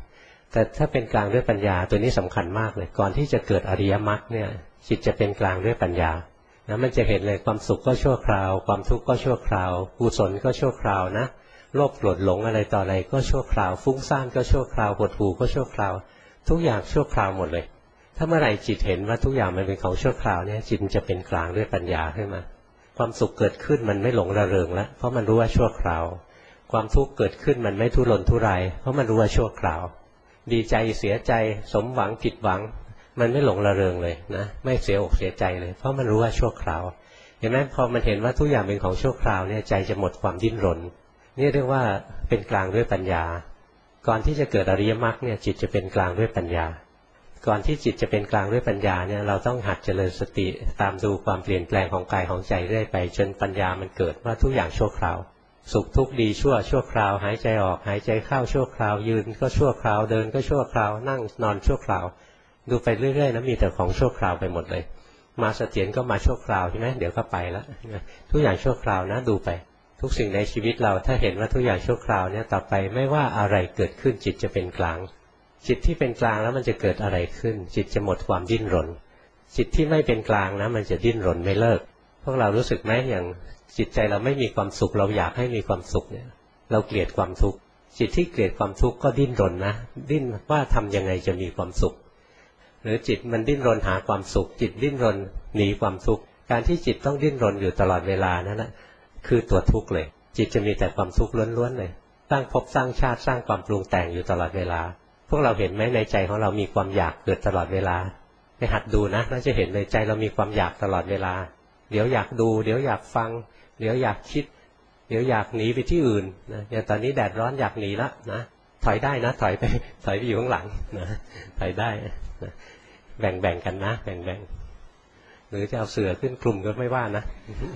แต่ถ้าเป็นกลางด้วยปัญญาตัวนี้สำคัญมากเลยก่อนที่จะเกิดอริยมรรคเนี่ยจิตจะเป็นกลางด้วยปัญญานะมันจะเห็นเลยความสุขก็ชั่วคราวความทุกข์ก็ชั่วคราวกุศลก็ชั่วคราวนะโลภโกรธหลงอะไรต่ออะไรก็ชั่วคราวฟุ้งซ่านก็ชั่วคราวหดหู่ก็ชั่วคราวทุกอย่างชั่วคราวหมดเลยถ้าเมื่อไหร่จิตเห็นว่าทุกอย่างมันเป็นของชั่วคราวเนี่ยจิตจะเป็นกลางด้วยปัญญาขึ้นมาความสุขเกิดขึ้นมันไม่หลงระเริงแล้วเพราะมันรู้ว่าชั่วคราวความทุกข์เกิดขึ้นมันไม่ทุรนทุรายเพราะมันรู้ว่าชั่วคราวดีใจเสียใจสมหวังผิดหวังมันไม่หลงระเริงเลยนะไม่เสียอกเสียใจเลยเพราะมันรู้ว่าชั่วคราวเห็นไหมพอมันเห็นว่าทุกอย่างเป็นของชั่วคราวเนี่ยใจจะหมดความดิ้นรนนี่เรียกว่าเป็นกลางด้วยปัญญาก่อนที่จะเกิดอริยมรรคเนี่ยจิตจะเป็นกลางด้วยปัญญาก่อนที่จิตจะเป็นกลางด้วยปัญญาเนี่ยเราต้องหัดเจริญสติตามดูความเปลี่ยนแปลงของกายของใจเรื่อยไปจนปัญญามันเกิดว่าทุกอย่างชั่วคราวสุขทุกข์ดีชั่วชั่วคราวหายใจออกหายใจเข้าชั่วคราวยืนก็ชั่วคราวเดินก็ชั่วคราวนั่งนอนชั่วคราวดูไปเรื่อยๆนะมีแต่ของชั่วคราวไปหมดเลยมาเสถียรก็มาชั่วคราวใช่ไหมเดี๋ยวก็ไปแล้วทุกอย่างชั่วคราวนะดูไปทุกสิ่งในชีวิตเราถ้าเห็นว่าทุกอย่างชั่วคราวเนี่ยต่อไปไม่ว่าอะไรเกิดขึ้นจิตจะเป็นกลางจิตที่เป็นกลางแล้วมันจะเกิดอะไรขึ้นจิตจะหมดความดิ้นรนจิตที่ไม่เป็นกลางนะมันจะดิ้นรนไม่เลิกพวกเรารู้สึกไหมอย่างจิตใจเราไม่มีความสุขเราอยากให้มีความสุขเนี่ยเราเกลียดความทุกข์จิตที่เกลียดความทุกข์ก็ดิ้นรนนะดิ้นว่าทำยังไงจะมีความสุขหรือจิตมันดิ้นรนหาความสุขจิตดิ้นรนหนีความทุกข์การที่จิตต้องดิ้นรนอยู่ตลอดเวลานั่นแหละคือตัวทุกข์เลยจิตจะมีแต่ความทุกข์ล้วนๆเลยสร้างภพสร้างชาติสร้างความปรุงแต่งอยู่ตลอดเวลาพวกเราเห็นไหมในใจของเรามีความอยากเกิดตลอดเวลาไปหัดดูนะน่าจะเห็นในใจเรามีความอยากตลอดเวลาเดี๋ยวอยากดูเดี๋ยวอยากฟังเดี๋ยวอยากคิดเดี๋ยวอยากหนีไปที่อื่นนะอย่างตอนนี้แดดร้อนอยากหนีละนะถอยได้นะถอยไปถอยไปอยู่ข้างหลังนะถอยได้นะแบ่งแบ่งกันนะแบ่งแบ่งหรือจะเอาเสือขึ้นคลุมก็ไม่ว่านะ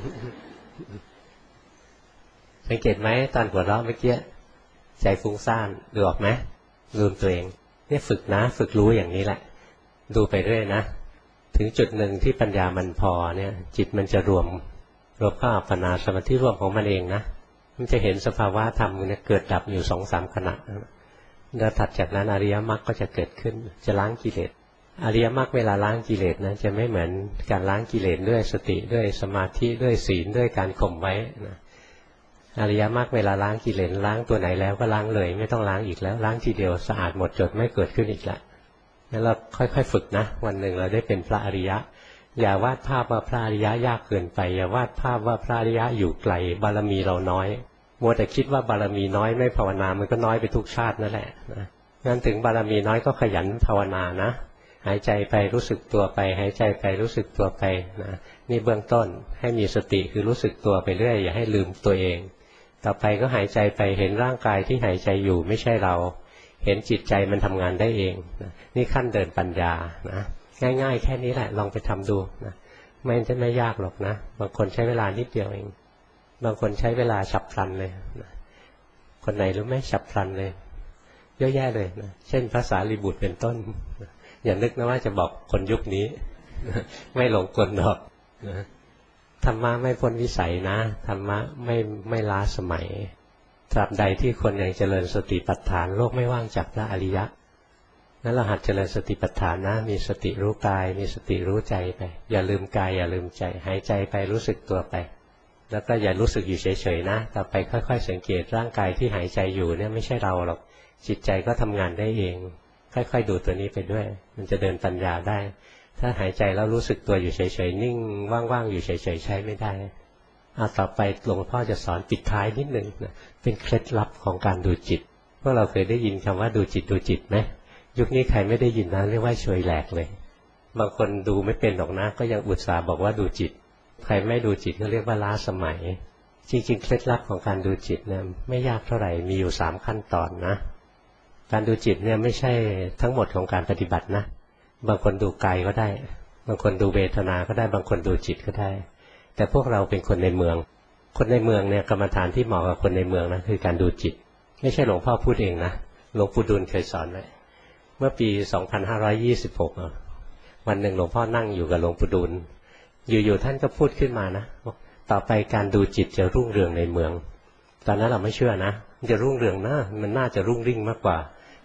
สังเกตไหมตอนหัวเราะเมื่อกี้ใจฟุ้งซ่านดูออกไหมลืมตัวเองเนี่ยฝึกนะฝึกรู้อย่างนี้แหละดูไปเรื่อยนะถึงจุดหนึ่งที่ปัญญามันพอเนี่ยจิตมันจะรวมรวมเข้าอัปปนาสมาธิรวมของมันเองนะมันจะเห็นสภาวะธรรมเนี่ยเกิดดับอยู่สองสามขณะแล้วถัดจากนั้นอริยมรรคก็จะเกิดขึ้นจะล้างกิเลสอริยมรรคเวลาล้างกิเลสนะจะไม่เหมือนการล้างกิเลสด้วยสติด้วยสมาธิด้วยศีลด้วยการข่มไว้นะอริยมรรคเวลาล้างกิเลสล้างตัวไหนแล้วก็ล้างเลยไม่ต้องล้างอีกแล้วล้างทีเดียวสะอาดหมดจดไม่เกิดขึ้นอีกแล้วงั้นเราค่อยๆฝึกนะวันหนึ่งเราได้เป็นพระอริยะอย่าวาดภาพว่าพระอริยะยากเกินไปอย่าวาดภาพว่าพระอริยะอยู่ไกลบารมีเราน้อยมัวแต่คิดว่าบารมีน้อยไม่ภาวนามันก็น้อยไปทุกชาตินั่นแหละนะงั้นถึงบารมีน้อยก็ขยันภาวนานะหายใจไปรู้สึกตัวไปหายใจไปรู้สึกตัวไปนะนี่เบื้องต้นให้มีสติคือรู้สึกตัวไปเรื่อยอย่าให้ลืมตัวเองต่อไปก็หายใจไปเห็นร่างกายที่หายใจอยู่ไม่ใช่เราเห็นจิตใจมันทำงานได้เองนะนี่ขั้นเดินปัญญานะง่ายๆแค่นี้แหละลองไปทำดูนะไม่จะไม่ยากหรอกนะบางคนใช้เวลานิดเดียวเองบางคนใช้เวลาฉับพลันเลยนะคนไหนรู้ไหมฉับพลันเลยเยอะแยะเลยนะเช่นภาษาลีบุตรเป็นต้นนะอย่านึกนะว่าจะบอกคนยุคนี้นะไม่หลงกลหรอกนะธรรมะไม่พ้นวิสัยนะธรรมะไม่ไม่ล้าสมัยตราบใดที่คนยังเจริญสติปัฏฐานโลกไม่ว่างจากพระอริยะนั้นเราหัดเจริญสติปัฏฐานนะมีสติรู้กายมีสติรู้ใจไปอย่าลืมกายอย่าลืมใจหายใจไปรู้สึกตัวไปแล้วก็อย่ารู้สึกอยู่เฉยๆนะต่อไปค่อยๆสังเกตร่างกายที่หายใจอยู่เนี่ยไม่ใช่เราหรอกจิตใจก็ทำงานได้เองค่อยๆดูตัวนี้ไปด้วยมันจะเดินปัญญาได้ถ้าหายใจแล้วรู้สึกตัวอยู่เฉยๆนิ่งว่างๆอยู่เฉยๆใช้ไม่ได้เอาต่อไปหลวงพ่อจะสอนปิดท้ายนิดนึงนะเป็นเคล็ดลับของการดูจิตพวกเราเคยได้ยินคำว่าดูจิตดูจิตไหมยุคนี้ใครไม่ได้ยินนะเรียกว่าช่วยแหลกเลยบางคนดูไม่เป็นหรอกนะก็ยังอุตส่าห์บอกว่าดูจิตใครไม่ดูจิตก็เรียกว่าล้าสมัยจริงๆเคล็ดลับของการดูจิตเนี่ยไม่ยากเท่าไหร่มีอยู่สามขั้นตอนนะการดูจิตเนี่ยไม่ใช่ทั้งหมดของการปฏิบัตินะบางคนดูกายก็ได้บางคนดูเวทนาก็ได้บางคนดูจิตก็ได้แต่พวกเราเป็นคนในเมืองคนในเมืองเนี่ยกรรมฐานที่เหมาะกับคนในเมืองนะคือการดูจิตไม่ใช่หลวงพ่อพูดเองนะหลวงปู่ดูลเคยสอนไว้เมื่อปีสองพันห้าร้อยยี่สิบหกวันหนึ่งหลวงพ่อนั่งอยู่กับหลวงปู่ดูลอยู่ๆท่านก็พูดขึ้นมานะต่อไปการดูจิตจะรุ่งเรืองในเมืองตอนนั้นเราไม่เชื่อนะมันจะรุ่งเรืองนะมันน่าจะรุ่งริ่งมากกว่าไป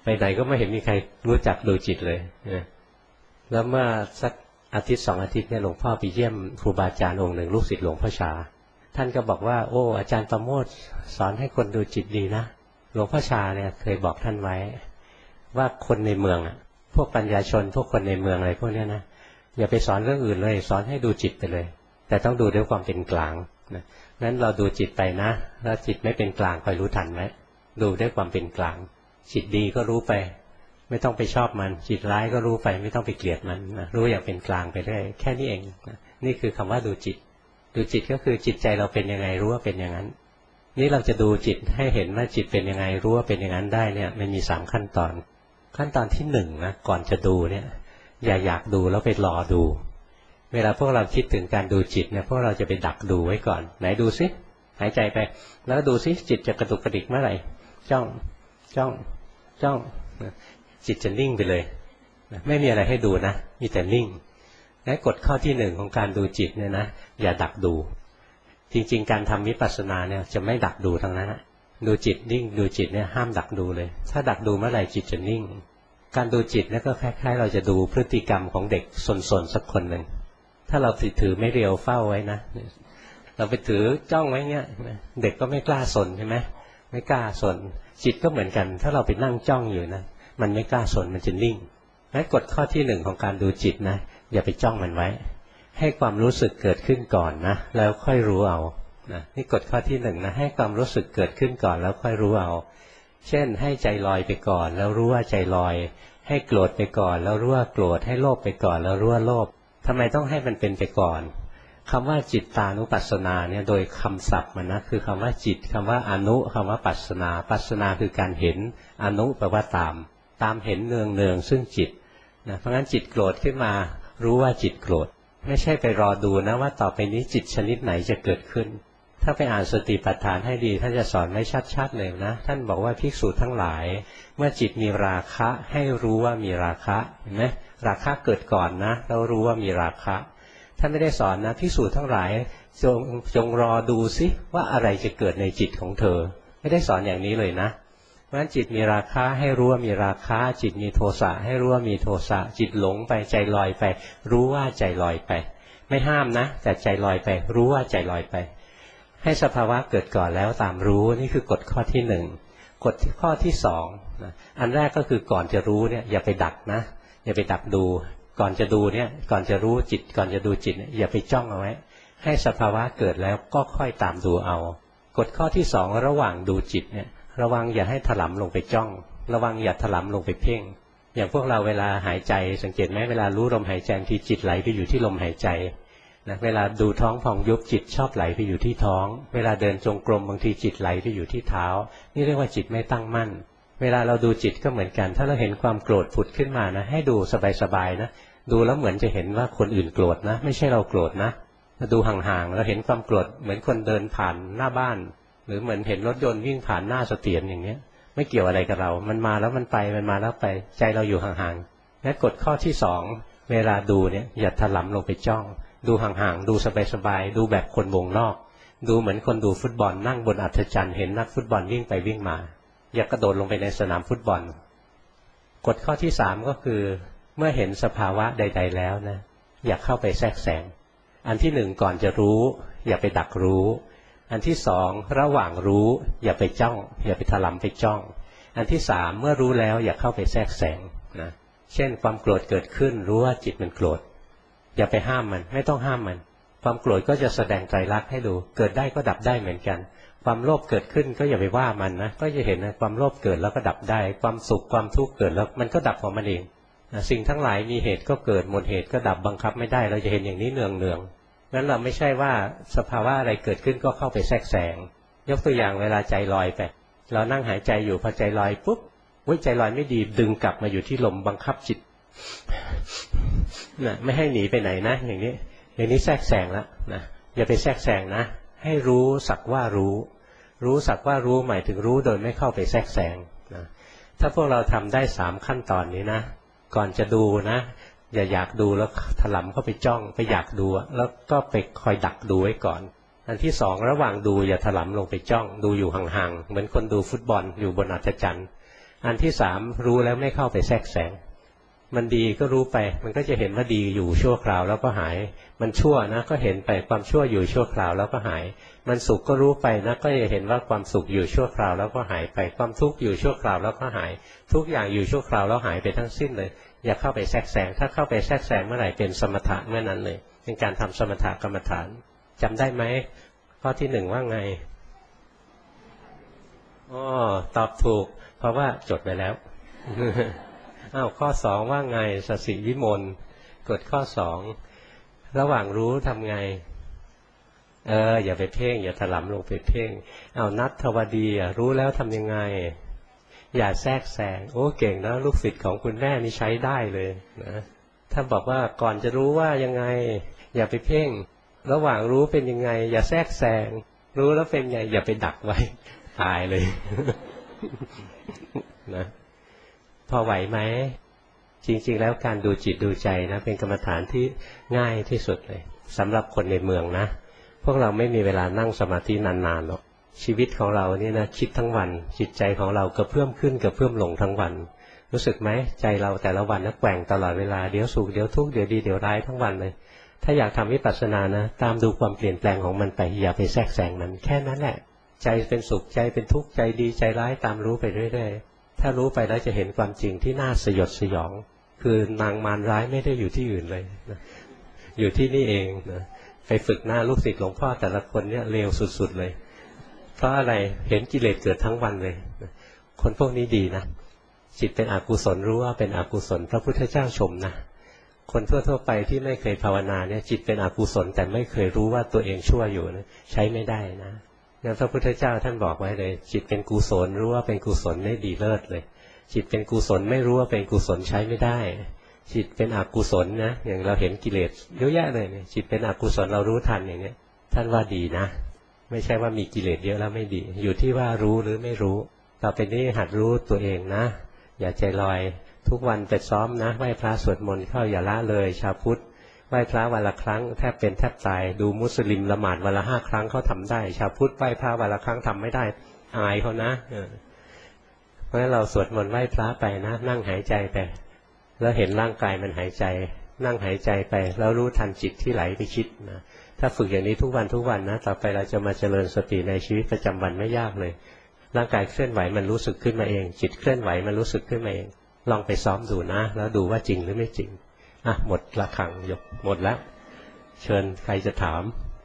ไปไหนก็ไม่เห็นมีใครรู้จักดูจิตเลยนะแล้วเมื่อสักอาทิตย์สองอาทิตย์เนี่ยหลวงพ่อไปเยี่ยมครูบาอาจารย์องค์หนึ่งลูกศิษย์หลวงพ่อชาท่านก็บอกว่าโอ้อาจารย์ประโมทสอนให้คนดูจิตดีนะหลวงพ่อชาเนี่ยเคยบอกท่านไว้ว่าคนในเมืองอ่ะพวกปัญญาชนพวกคนในเมืองอะไรพวกนี้นะอย่าไปสอนเรื่องอื่นเลยสอนให้ดูจิตไปเลยแต่ต้องดูด้วยความเป็นกลางนะนั้นเราดูจิตไปนะแล้วจิตไม่เป็นกลางคอยรู้ทันไหมดูด้วยความเป็นกลางจิตดีก็รู้ไปไม่ต้องไปชอบมันจิตร้ายก็รู้ไปไม่ต้องไปเกลียดมันนะรู้อย่างเป็นกลางไปเรื่อยแค่นี้เองนะนี่คือคำว่าดูจิตดูจิตก็คือจิตใจเราเป็นยังไงรู้ว่าเป็นอย่างนั้นนี่เราจะดูจิตให้เห็นว่าจิตเป็นยังไงรู้ว่าเป็นอย่างนั้นได้เนี่ยมันมีสามขั้นตอนขั้นตอนที่หนึ่งนะก่อนจะดูเนี่ยอย่าอยากดูแล้วไปรอดูเวลาพวกเราคิดถึงการดูจิตเนี่ยพวกเราจะไปดักดูไว้ก่อนไหนดูซิหายใจไปแล้วดูซิจิตจะกระตุกกระดิกเมื่อไหร่จ้องจ้องจ้องจิตจะนิ่งไปเลยไม่มีอะไรให้ดูนะมีแต่นิ่งและกฎข้อที่หนึ่งของการดูจิตเนี่ยนะอย่าดักดูจริงๆการทำวิปัสสนาเนี่ยจะไม่ดักดูทั้งนั้นดูจิตนิ่งดูจิตเนี่ยห้ามดักดูเลยถ้าดักดูเมื่อไหร่จิตจะนิ่งการดูจิตเนี่ยก็คล้ายๆเราจะดูพฤติกรรมของเด็กสนๆสักคนหนึ่งถ้าเราถือไม่เรียวเฝ้าไว้นะเราไปถือจ้องไว้เงี้ยเด็กก็ไม่กล้าสนใช่ไหมไม่กล้าสนจิตก็เหมือนกันถ้าเราไปนั่งจ้องอยู่นะมันไม่กล้าสนมันจะนิ่งและกฎข้อที่หนึ่งของการดูจิตนะอย่าไปจ้องมันไว้ให้ความรู้สึกเกิดขึ้นก่อนนะแล้วค่อยรู้เอานะนี่กฎข้อที่หนึ่งนะให้ความรู้สึกเกิดขึ้นก่อนแล้วค่อยรู้เอาเช่นให้ใจลอยไปก่อนแล้วรู้ว่าใจลอยให้โกรธไปก่อนแล้วรู้ว่าโกรธให้โลภไปก่อนแล้วรู้ว่าโลภทำไมต้องให้มันเป็นไปก่อนคำว่าจิตตานุปัสสนาเนี่ยโดยคำศัพท์มันนะคือคำว่าจิตคำว่าอนุคำว่าปัสสนาปัสสนาคือการเห็นอนุแปลว่าตามตามเห็นเนืองเนืองซึ่งจิตนะเพราะงั้นจิตโกรธขึ้นมารู้ว่าจิตโกรธไม่ใช่ไปรอดูนะว่าต่อไปนี้จิตชนิดไหนจะเกิดขึ้นถ้าไปอ่านสติปัฏฐานให้ดีท่านจะสอนไว้ชัดๆเลยนะท่านบอกว่าภิกษุทั้งหลายเมื่อจิตมีราคะให้รู้ว่ามีราคะเห็นไหมราคะเกิดก่อนนะแล้วรู้ว่ามีราคะท่านไม่ได้สอนนะภิกษุทั้งหลายจงจงรอดูซิว่าอะไรจะเกิดในจิตของเธอไม่ได้สอนอย่างนี้เลยนะเพราะฉะนั้นจิตมีราคะให้รู้ว่ามีราคะจิตมีโทสะให้รู้ว่ามีโทสะจิตหลงไปใจลอยไปรู้ว่าใจลอยไปไม่ห้ามนะแต่ใจลอยไปรู้ว่าใจลอยไปให้สภาวะเกิดก่อนแล้วตามรู้นี่คือกฎข้อที่หนึ่งกฎข้อที่สองนะอันแรกก็คือก่อนจะรู้เนี่ยอย่าไปดักนะอย่าไปดักดูก่อนจะดูเนี่ยก่อนจะรู้จิตก่อนจะดูจิตอย่าไปจ้องเอาไว้ให้สภาวะเกิดแล้วก็ค่อยตามดูเอากฎข้อที่สองระหว่างดูจิตเนี่ยระวังอย่าให้ถลำลงไปจ้องระวังอย่าถลำลงไปเพ่งอย่างพวกเราเวลาหายใจสังเกตไหมเวลารู้ลมหายใจทีจิตไหลไปอยู่ที่ลมหายใจนะเวลาดูท้องพองยุบจิตชอบไหลไปอยู่ที่ท้องเวลาเดินจงกรมบางทีจิตไหลไปอยู่ที่เท้านี่เรียกว่าจิตไม่ตั้งมั่นเวลาเราดูจิตก็เหมือนกันถ้าเราเห็นความโกรธผุดขึ้นมานะให้ดูสบายๆนะดูแล้วเหมือนจะเห็นว่าคนอื่นโกรธนะไม่ใช่เราโกรธนะดูห่างๆเราเห็นความโกรธเหมือนคนเดินผ่านหน้าบ้านหรือเหมือนเห็นรถยนต์วิ่งผ่านหน้าเสถียรอย่างเงี้ยไม่เกี่ยวอะไรกับเรามันมาแล้วมันไปมันมาแล้วไปใจเราอยู่ห่างๆและกฎข้อที่สองเวลาดูเนี่ยอย่าถลำลงไปจ้องดูห่างๆดูสบายๆดูแบบคนวงนอกดูเหมือนคนดูฟุตบอลนั่งบนอัฐจันทร์เห็นนักฟุตบอลวิ่งไปวิ่งมาอย่ากระโดดลงไปในสนามฟุตบอลกฎข้อที่สามก็คือเมื่อเห็นสภาวะใดๆแล้วนะอย่าเข้าไปแทรกแซงอันที่หนึ่งก่อนจะรู้อย่าไปดักรู้อันที่สองระหว่างรู้อย่าไปจ้องอย่าไปถลำไปจ้องอันที่สามเมื่อรู้แล้วอย่าเข้าไปแทรกแซงนะเช่นความโกรธเกิดขึ้นรู้ว่าจิตมันโกรธอย่าไปห้ามมันไม่ต้องห้ามมันความโกรธก็จะแสดงไตรลักษณ์ให้ดูเกิดได้ก็ดับได้เหมือนกันความโลภเกิดขึ้นก็อย่าไปว่ามันนะก็จะเห็นนะความโลภเกิดแล้วก็ดับได้ความสุขความทุกข์เกิดแล้วมันก็ดับของมันเองสิ่งทั้งหลายมีเหตุก็เกิดหมดเหตุก็ดับบังคับไม่ได้เราจะเห็นอย่างนี้เนืองเนืองงั้นเราไม่ใช่ว่าสภาวะอะไรเกิดขึ้นก็เข้าไปแทรกแซงยกตัวอย่างเวลาใจลอยไปเรานั่งหายใจอยู่พอใจลอยปุ๊บวิใจลอยไม่ดีดึงกลับมาอยู่ที่ลมบังคับจิตนะไม่ให้หนีไปไหนนะอย่างนี้อย่างนี้แทรกแซงแล้วนะอย่าไปแทรกแซงนะให้รู้สักว่ารู้รู้สักว่ารู้หมายถึงรู้โดยไม่เข้าไปแทรกแซงนะถ้าพวกเราทำได้สามขั้นตอนนี้นะก่อนจะดูนะอย่าอยากดูแล้วถลำเข้าไปจ้องไปอยากดูแล้วก็ไปคอยดักดูไว้ก่อนอันที่สองระหว่างดูอย่าถลำลงไปจ้องดูอยู่ห่างๆเหมือนคนดูฟุตบอลอยู่บนอัฐจันทร์อันที่สามรู้แล้วไม่เข้าไปแทรกแซงมันดีก็รู้ไปมันก็จะเห็นว่าดีอยู่ชั่วคราวแล้วก็หายมันชั่วนะก็เห็นไปความชั่วอยู่ชั่วคราวแล้วก็หายมันสุขก็รู้ไปนะก็จะเห็นว่าความสุขอยู่ชั่วคราวแล้วก็หายไปความทุกข์อยู่ชั่วคราวแล้วก็หายทุกอย่างอยู่ชั่วคราวแล้วหายไปทั้งสิ้นเลยอย่าเข้าไปแทรกแซงถ้าเข้าไปแทรกแซงเมื่อไหร่เป็นสมถะเมื่อนั้นเลยเป็นการทำสมถะกรรมฐานจำได้ไหมข้อที่หนึ่งว่าไงอ๋อตอบถูกเพราะว่าจดไปแล้ว อ้าวข้อสองว่าไงสสิวิมลกดข้อสองระหว่างรู้ทำไงเอออย่าไปเพ่งอย่าถลำลงไปเพ่งเอานัททวดีรู้แล้วทำยังไงอย่าแทรกแซงโอ้เก่งนะลูกศิษย์ของคุณแม่นี่ใช้ได้เลยนะถ้าบอกว่าก่อนจะรู้ว่ายังไงอย่าไปเพ่งระหว่างรู้เป็นยังไงอย่าแทรกแซงรู้แล้วเป็นไงอย่าไปดักไว้ตายเลย นะพอไหวไหมจริงๆแล้วการดูจิตดูใจนะเป็นกรรมฐานที่ง่ายที่สุดเลยสำหรับคนในเมืองนะพวกเราไม่มีเวลานั่งสมาธินานๆหรอกชีวิตของเรานี่นะคิดทั้งวันจิตใจของเรากระเพื่อมขึ้นกระเพื่อมลงทั้งวันรู้สึกไหมใจเราแต่ละวันนะแกว่งตลอดเวลาเดี๋ยวสุขเดี๋ยวทุกข์เดี๋ยวดีเดี๋ยวร้ายทั้งวันเลยถ้าอยากทำวิปัสสนานะตามดูความเปลี่ยนแปลงของมันไปอย่าไปแทรกแซงมันแค่นั้นแหละใจเป็นสุขใจเป็นทุกข์ใจดีใจร้ายตามรู้ไปเรื่อยๆถ้ารู้ไปแล้วจะเห็นความจริงที่น่าสยดสยองคือนางมารร้ายไม่ได้อยู่ที่อื่นเลยนะอยู่ที่นี่เองนะไปฝึกหน้าลูกศิษย์หลวงพ่อแต่ละคนเนี่ยเลวสุดๆเลยเพราะอะไรเห็นกิเลสเกิดทั้งวันเลยนะคนพวกนี้ดีนะจิตเป็นอกุศลรู้ว่าเป็นอกุศลพระพุทธเจ้าชมนะคนทั่วๆไปที่ไม่เคยภาวนาเนี่ยจิตเป็นอกุศลแต่ไม่เคยรู้ว่าตัวเองชั่วอยู่นะใช้ไม่ได้นะงั้นพระพุทธเจ้าท่านบอกไว้เลยจิตเป็นกุศลรู้ว่าเป็นกุศลได้ดีเลิศเลยจิตเป็นกุศลไม่รู้ว่าเป็นกุศลใช้ไม่ได้จิตเป็นอกุศลนะอย่างเราเห็นกิเลสเยอะแยะเลยเนี่ยจิตเป็นอกุศลเรารู้ทันอย่างเนี้ยท่านว่าดีนะไม่ใช่ว่ามีกิเลสเยอะแล้วไม่ดีอยู่ที่ว่ารู้หรือไม่รู้ต่อไปนี้หัดรู้ตัวเองนะอย่าใจลอยทุกวันไปซ้อมนะไหว้พระสวดมนต์เข้าอย่าละเลยชาวพุทธไหว้พระวันละครั้งแทบเป็นแทบตายดูมุสลิมละหมาดวันละห้าครั้งเขาทำได้ชาวพุทธไหว้พระวันละครั้งทำไม่ได้อายเขานะเพราะฉะนั้นเราสวดมนต์ไหว้พระไปนะนั่งหายใจไปแล้วเห็นร่างกายมันหายใจนั่งหายใจไปแล้วรู้ทันจิตที่ไหลไปคิดนะถ้าฝึกอย่างนี้ทุกวันทุกวันนะต่อไปเราจะมาเจริญสติในชีวิตประจำวันไม่ยากเลยร่างกายเคลื่อนไหวมันรู้สึกขึ้นมาเองจิตเคลื่อนไหวมันรู้สึกขึ้นมาเองลองไปซ้อมดูนะแล้วดูว่าจริงหรือไม่จริงอ่ะหมดละครั้งยกหมดแล้วเชิญใครจะถาม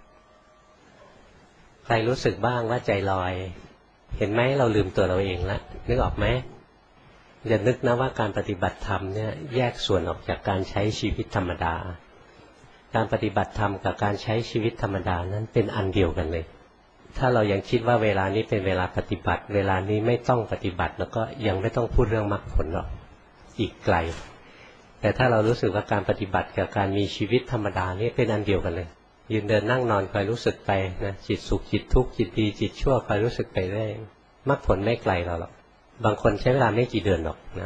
ใครรู้สึกบ้างว่าใจลอยเห็นไหมเราลืมตัวเราเองแล้วนึกออกไหมอย่านึกนะว่าการปฏิบัติธรรมเนี่ยแยกส่วนออกจากการใช้ชีวิตธรรมดาการปฏิบัติธรรมกับการใช้ชีวิตธรรมดานั้นเป็นอันเดียวกันเลยถ้าเรายังคิดว่าเวลานี้เป็นเวลาปฏิบัติเวลานี้ไม่ต้องปฏิบัติแล้วก็ยังไม่ต้องพูดเรื่องมรรคผลหรอกอีกไกลแต่ถ้าเรารู้สึกว่าการปฏิบัติกับการมีชีวิตธรรมดานี่เป็นอันเดียวกันเลยยืนเดินนั่งนอนคอยรู้สึกไปนะจิตสุขจิตทุกข์จิตดีจิตชั่วคอยรู้สึกไปเรื่อยมรรคผลไม่ไกลเราหรอกบางคนใช้เวลาไม่กี่เดือนหรอกนะ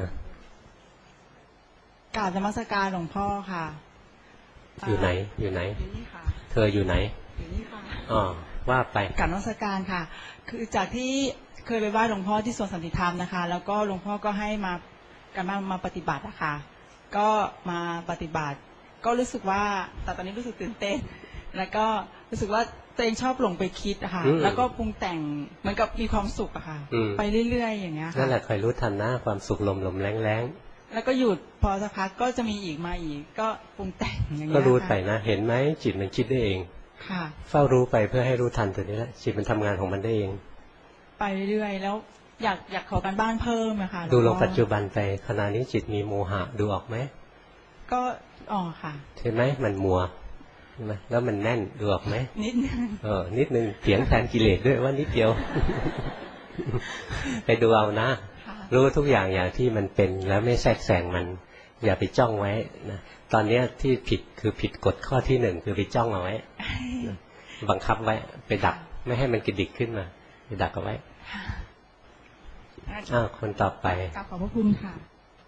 กราบนมัสการหลวงพ่อค่ะอยู่ไหนอยู่ไหนอยู่นี่ค่ะเธออยู่ไหนอยู่นี่ค่ะอ๋อว่าไปกราบนมัสการค่ะคือจากที่เคยไปไหว้หลวงพ่อที่สวนสันติธรรมนะคะแล้วก็หลวงพ่อก็ให้มาการมามาปฏิบัติอะค่ะก็มาปฏิบัติก็รู้สึกว่าแต่ตอนนี้รู้สึกตื่นเต้นแล้วก็รู้สึกว่าตัวเองชอบหลงไปคิดอะค่ะแล้วก็ปรุงแต่งเหมือนกับมีความสุขอะค่ะไปเรื่อยๆอย่างเงี้ยค่ะนั่นแหละคอยรู้ทันนะความสุขลมลมแรงแรงแล้วก็หยุดพอสักพักก็จะมีอีกมาอีกก็ปรุงแต่งอย่างเงี้ยก็รู้ไปนะเห็นไหมจิตมันคิดได้เองค่ะเฝ้ารู้ไปเพื่อให้รู้ทันตัวนี้แหละจิตมันทำงานของมันได้เองไปเรื่อยๆแล้วอยากอยากขอการบ้านเพิ่มอะค่ะดูลงปัจจุบันไปขณะนี้จิตมีโมหะดูออกไหมก็อ๋อค่ะเห็นไหมมันมัวใช่ไหมแล้วมันแน่นดูออกไหมนิดนึงเออนิดนึงเถียงแทนกิเลสด้วยว่านิดเดียว ไปดูเอานะรู้ทุกอย่างอย่างที่มันเป็นแล้วไม่แทรกแซงมันอย่าไปจ้องไว้นะตอนนี้ที่ผิดคือผิดกฎข้อที่หนึ่งคือไปจ้องเอาไว้บังคับไว้ไปดักไม่ให้มันกระดิกขึ้นมาไปดักเอาไว้อ้าวคนต่อไปขอบพระคุณค่ะ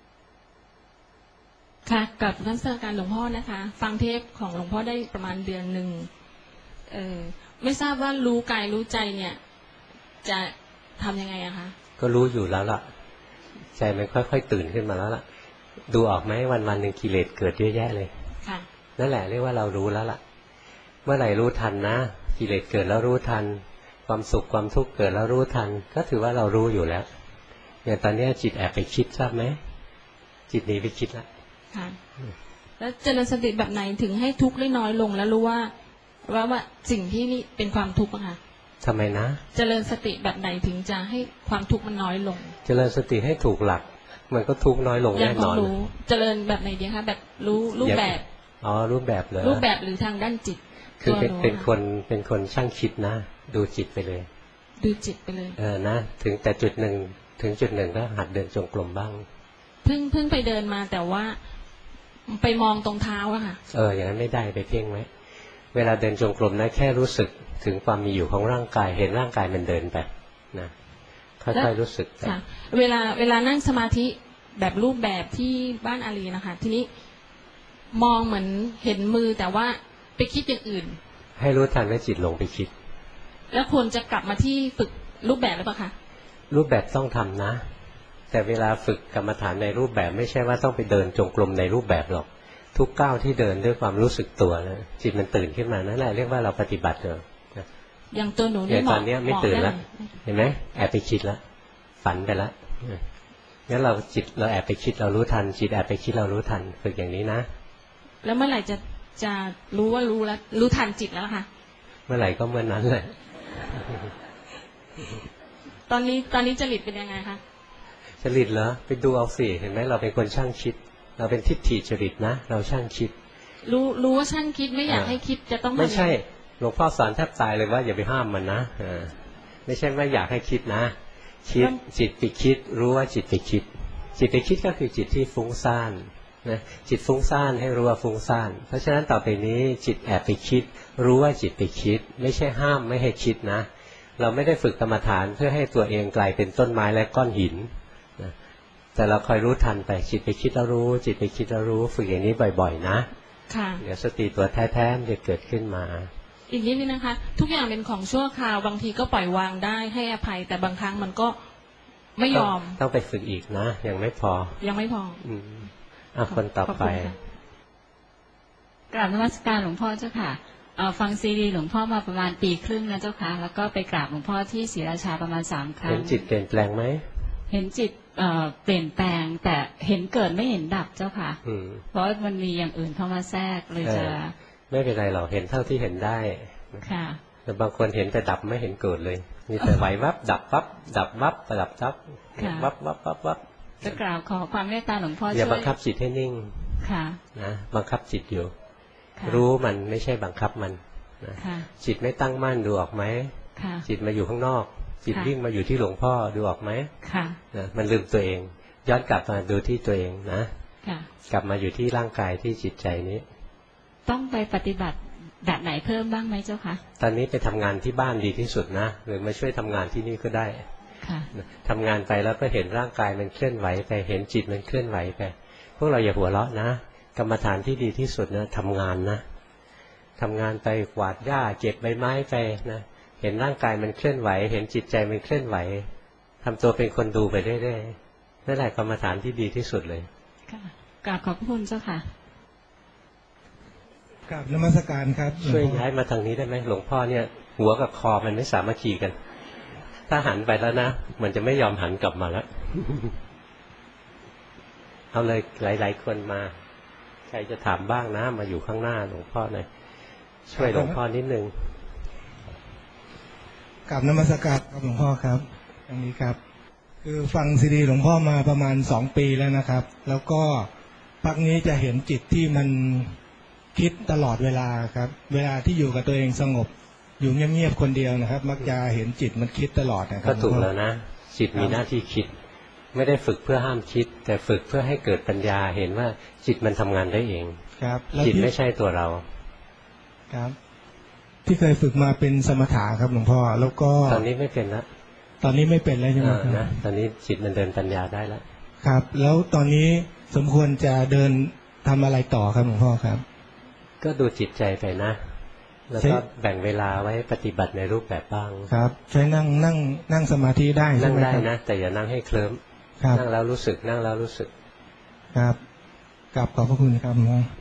ค่ะกับนักศึกษาหลวงพ่อนะคะฟังเทปของหลวงพ่อได้ประมาณเดือนหนึ่งเออไม่ทราบว่ารู้กายรู้ใจเนี่ยจะทำยังไงอะคะก็รู้อยู่แล้วล่ะใจมันค่อยๆตื่นขึ้นมาแล้วล่ะดูออกไหมวันวันหนึ่งกิเลสเกิดเยอะแยะเลยค่ะนั่นแหละเรียกว่าเรารู้แล้วล่ะเมื่อไหร่รู้ทันนะกิเลสเกิดแล้วรู้ทันความสุขความทุกข์เกิดแล้วรู้ทันก็ถือว่าเรารู้อยู่แล้วอย่างตอนนี้จิตแอบไปคิดทราบไหมจิตหนีไปคิดละค่ะแล้วเจริญสติแบบไหนถึงให้ทุกข์ได้น้อยลงแล้วรู้ว่าว่าว่าสิ่งที่นี่เป็นความทุกข์อะค่ะทำไมนะเจริญสติแบบไหนถึงจะให้ความทุกข์มันน้อยลงเจริญสติให้ถูกหลักมันก็ทุกข์น้อยลงแน่นอนรู้เจริญแบบไหนดีคะแบบรู้รูปแบบอ๋อรูปแบบเลยรูปแบบหรือทางด้านจิตคือเป็นเป็นคนเป็นคนช่างคิดนะดูจิตไปเลยดูจิตไปเลยเออนะถึงแต่จุดหนึ่งถึงจุดหนึ่งก็หัดเดินจงกรมบ้างเพิ่งเพิ่งไปเดินมาแต่ว่าไปมองตรงเท้าอะค่ะเอออย่างนั้นไม่ได้ไปเพ่งไหมเวลาเดินจงกรมนะแค่รู้สึกถึงความมีอยู่ของร่างกายเห็นร่างกายมันเดินไปนะค่อยๆรู้สึกค่ะเวลาเวลานั่งสมาธิแบบรูปแบบที่บ้านอาลีนะคะทีนี้มองเหมือนเห็นมือแต่ว่าไปคิดอย่างอื่นให้รู้ทันว่าจิตลงไปคิดแล้วควรจะกลับมาที่ฝึกรูปแบบหรือเปล่าคะรูปแบบต้องทำนะแต่เวลาฝึกกรรมฐานในรูปแบบไม่ใช่ว่าต้องไปเดินจงกรมในรูปแบบหรอกทุกก้าวที่เดินด้วยความรู้สึกตัวนะจิตมันตื่นขึ้นมานั่นแหละเรียกว่าเราปฏิบัติเลยอย่างตัวหนูนี่ตอนนี้ไม่ตื่นแล้วเห็นไหมแอบไปคิดแล้วฝันไปแล้วงั้นเราจิตเราแอบไปคิดเรารู้ทันจิตแอบไปคิดเรารู้ทันฝึกอย่างนี้นะแล้วเมื่อไหร่จะจะรู้ว่ารู้แล้วรู้ทันจิตแล้วค่ะเมื่อไหร่ก็เมื่อนั้นแหละตอนนี้ตอนนี้จริตเป็นยังไงคะจริตเหรอไปดูเอาสิเห็นไหมเราเป็นคนช่างคิดเราเป็นทิฏฐิจริตนะเราช่างคิดรู้รู้ว่าช่างคิดไม่อยากให้คิดจะต้องไม่ใช่หลวงพ่อสอนแทบตายเลยว่าอย่าไปห้ามมันนะไม่ใช่ไม่อยากให้คิดนะคิดจิตไปคิดรู้ว่าจิตไปคิดจิตไปคิดก็คือจิตที่ฟุ้งซ่านนะจิตฟุ้งซ่านให้รู้ว่าฟุ้งซ่านเพราะฉะนั้นต่อไปนี้จิตแอบไปคิดรู้ว่าจิตไปคิดไม่ใช่ห้ามไม่ให้คิดนะเราไม่ได้ฝึกกรรมฐานเพื่อให้ตัวเองกลายเป็นต้นไม้และก้อนหินนะแต่เราคอยรู้ทันไปจิตไปคิดแล้วรู้จิตไปคิดแล้วรู้ฝึกอย่างนี้บ่อยๆนะเดี๋ยวสติตัวแท้ๆจะเกิดขึ้นมาอีกนิดนึงนะคะทุกอย่างเป็นของชั่วคราวบางทีก็ปล่อยวางได้ให้อภัยแต่บางครั้งมันก็ไม่ยอมต้องไปฝึกอีกนะยังไม่พอยังไม่พออืมอ่ะคนต่อไปกราบนมัสการหลวงพ่อเจ้าค่ะฟังซีดีหลวงพ่อมาประมาณปีครึ่งนะเจ้าค่ะแล้วก็ไปกราบหลวงพ่อที่ศรีราชาประมาณสามครั้งเห็นจิตเปลี่ยนแปลงไหมเห็นจิตเปลี่ยนแปลงแต่เห็นเกิดไม่เห็นดับเจ้าค่ะเพราะมันมีอย่างอื่นเข้ามาแทรกเลยจะไม่เป็นไรหรอกเห็นเท่าที่เห็นได้ค่ะแต่บางคนเห็นแต่ดับไม่เห็นเกิดเลยมีแต่ไหววับดับวับดับวับดับวับวับวับวับวับจะกล่าวขอความเมตตาหลวงพ่อช่วยอย่าบังคับจิตให้นิ่งค่ะนะบังคับจิตอยู่รู้มันไม่ใช่บังคับมันนะจิตไม่ตั้งมั่นดูออกไหมจิตมาอยู่ข้างนอกจิตวิ่งมาอยู่ที่หลวงพ่อดูออกไหมนะมันลืมตัวเองย้อนกลับมาดูที่ตัวเองนะกลับมาอยู่ที่ร่างกายที่จิตใจนี้ต้องไปปฏิบัติแบบไหนเพิ่มบ้างไหมเจ้าคะตอนนี้ไปทำงานที่บ้านดีที่สุดนะหรือมาช่วยทำงานที่นี่ก็ได้ทำงานไปแล้วก็เห็นร่างกายมันเคลื่อนไหวไปเห็นจิตมันเคลื่อนไหวไปพวกเราอย่าหัวเราะนะกรรมฐานที่ดีที่สุดนะทำงานนะทำงานไปกวาดหญ้าเก็บใบไม้ไปนะเห็นร่างกายมันเคลื่อนไหวเห็นจิตใจมันเคลื่อนไหวทำตัวเป็นคนดูไปเรื่อยๆนั่นแหละกรรมฐานที่ดีที่สุดเลยกราบขอบคุณเจ้าค่ะกราบนมัสการครับช่วยย้ายมาทางนี้ได้ไหมหลวงพ่อเนี่ยหัวกับคอมันไม่สามัคคีกันถ้าหันไปแล้วนะมันจะไม่ยอมหันกลับมาแล้วเอาเลยหลายๆคนมาใครจะถามบ้างนะมาอยู่ข้างหน้าหลวงพ่อหน่อยช่วยหลวงพ่อนิดนึงกราบนมัสการครับหลวงพ่อครับอย่างนี้ครับคือฟังซีดีหลวงพ่อมาประมาณสองปีแล้วนะครับแล้วก็พักนี้จะเห็นจิตที่มันคิดตลอดเวลาครับเวลาที่อยู่กับตัวเองสงบอยู่เงียบๆคนเดียวนะครับมักจะเห็นจิตมันคิดตลอดนะครับก็ถูกแล้วนะจิตมีหน้าที่คิดไม่ได้ฝึกเพื่อห้ามคิดแต่ฝึกเพื่อให้เกิดปัญญาเห็นว่าจิตมันทำงานได้เองครับจิตไม่ใช่ตัวเราครับที่เคยฝึกมาเป็นสมถะครับหลวงพ่อแล้วก็ตอนนี้ไม่เป็นละตอนนี้ไม่เป็นแล้วใช่ไหมครับนะตอนนี้จิตมันเดินปัญญาได้แล้วครับแล้วตอนนี้สมควรจะเดินทำอะไรต่อครับหลวงพ่อครับก็ดูจิตใจไปนะแล้วก็แบ่งเวลาไว้ปฏิบัติในรูปแบบบ้างครับใช้นั่งนั่งนั่งสมาธิได้นั่งได้นะแต่อย่านั่งให้เคลิ้มนั่งแล้วรู้สึกนั่งแล้วรู้สึกครับกราบขอบพระคุณครับหลวงพ่อ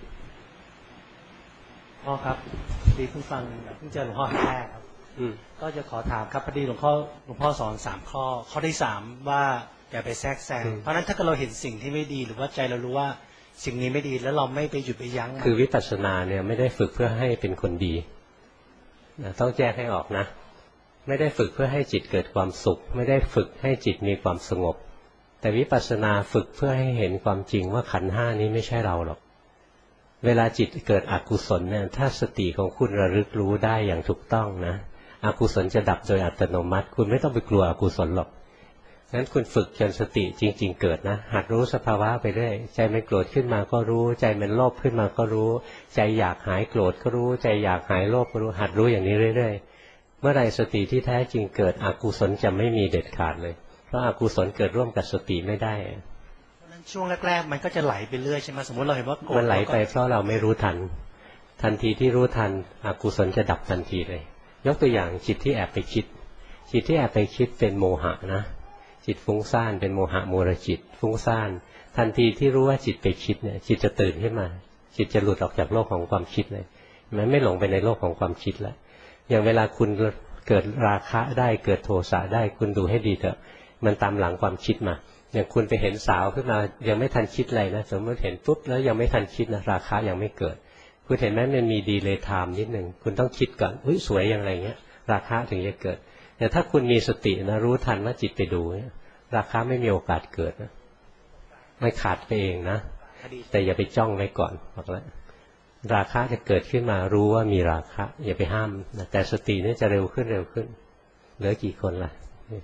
พ่อครับดีเพิ่งฟังเพิ่งเจอหลวงพ่อครั้งแรกครับก็จะขอถามครับพอดีหลวงพ่อหลวงพ่อสอนสามข้อข้อที่สามว่าอย่าไปแทรกแซงเพราะนั้นถ้าเกิดเราเห็นสิ่งที่ไม่ดีหรือว่าใจเรารู้ว่าสิ่งนี้ไม่ดีแล้วเราไม่ไปหยุดไปยั้งคือวิปัสสนาเนี่ยไม่ได้ฝึกเพื่อให้เป็นคนดีนะต้องแยกให้ออกนะไม่ได้ฝึกเพื่อให้จิตเกิดความสุขไม่ได้ฝึกให้จิตมีความสงบแต่วิปัสสนาฝึกเพื่อให้เห็นความจริงว่าขันธ์ห้านี้ไม่ใช่เราหรอกเวลาจิตเกิดอกุศลเนี่ยถ้าสติของคุณระลึกรู้ได้อย่างถูกต้องนะอกุศลจะดับโดยอัตโนมัติคุณไม่ต้องไปกลัวอกุศลหรอกงั้นคุณฝึกจนสติจริงๆเกิดนะหัดรู้สภาวะไปเรื่อยใจมันโกรธขึ้นมาก็รู้ใจมันโลภขึ้นมาก็รู้ใจอยากหายโกรธก็รู้ใจอยากหายโลภก็รู้หัดรู้อย่างนี้เรื่อยๆเมื่อไรสติที่แท้จริงเกิดอกุศลจะไม่มีเด็ดขาดเลยเพราะอกุศลเกิดร่วมกับสติไม่ได้เพราะนั้นช่วงแรกๆมันก็จะไหลไปเรื่อยใช่ไหมสมมติเราเห็นว่าโกรธมันไหลไปเพราะเราไม่รู้ทันทันทีที่รู้ทันอกุศลจะดับทันทีเลยยกตัวอย่างจิตที่แอบไปคิดจิตที่แอบไปคิดเป็นโมหะนะจิตฟุ้งซ่านเป็นโมหะมูลจิตฟุ้งซ่านทันทีที่รู้ว่าจิตไปคิดเนี่ยจิตจะตื่นขึ้นมาจิตจะหลุดออกจากโลกของความคิดเลยมันไม่หลงไปในโลกของความคิดแล้วอย่างเวลาคุณเกิดราคะได้เกิดโทสะได้คุณดูให้ดีเถอะมันตามหลังความคิดมาอย่างคุณไปเห็นสาวขึ้นมายังไม่ทันคิดอะไรนะสมมติเห็นปุ๊บแล้วยังไม่ทันคิดนะราคะยังไม่เกิดคุณเห็นไหมมันมีดีเลย์ไทม์นิดหนึ่งคุณต้องคิดก่อนอุ้ยสวยอย่างไรเงี้ยราคะถึงจะเกิดแต่ถ้าคุณมีสตินะรู้ทันว่าจิตไปดูราคะไม่มีโอกาสเกิดนะไม่ขาดไปเองนะแต่อย่าไปจ้องไว้ก่อนบอกแล้วราคะจะเกิดขึ้นมารู้ว่ามีราคะอย่าไปห้ามนะแต่สตินี่จะเร็วขึ้นเร็วขึ้นเหลือกี่คนล่ะ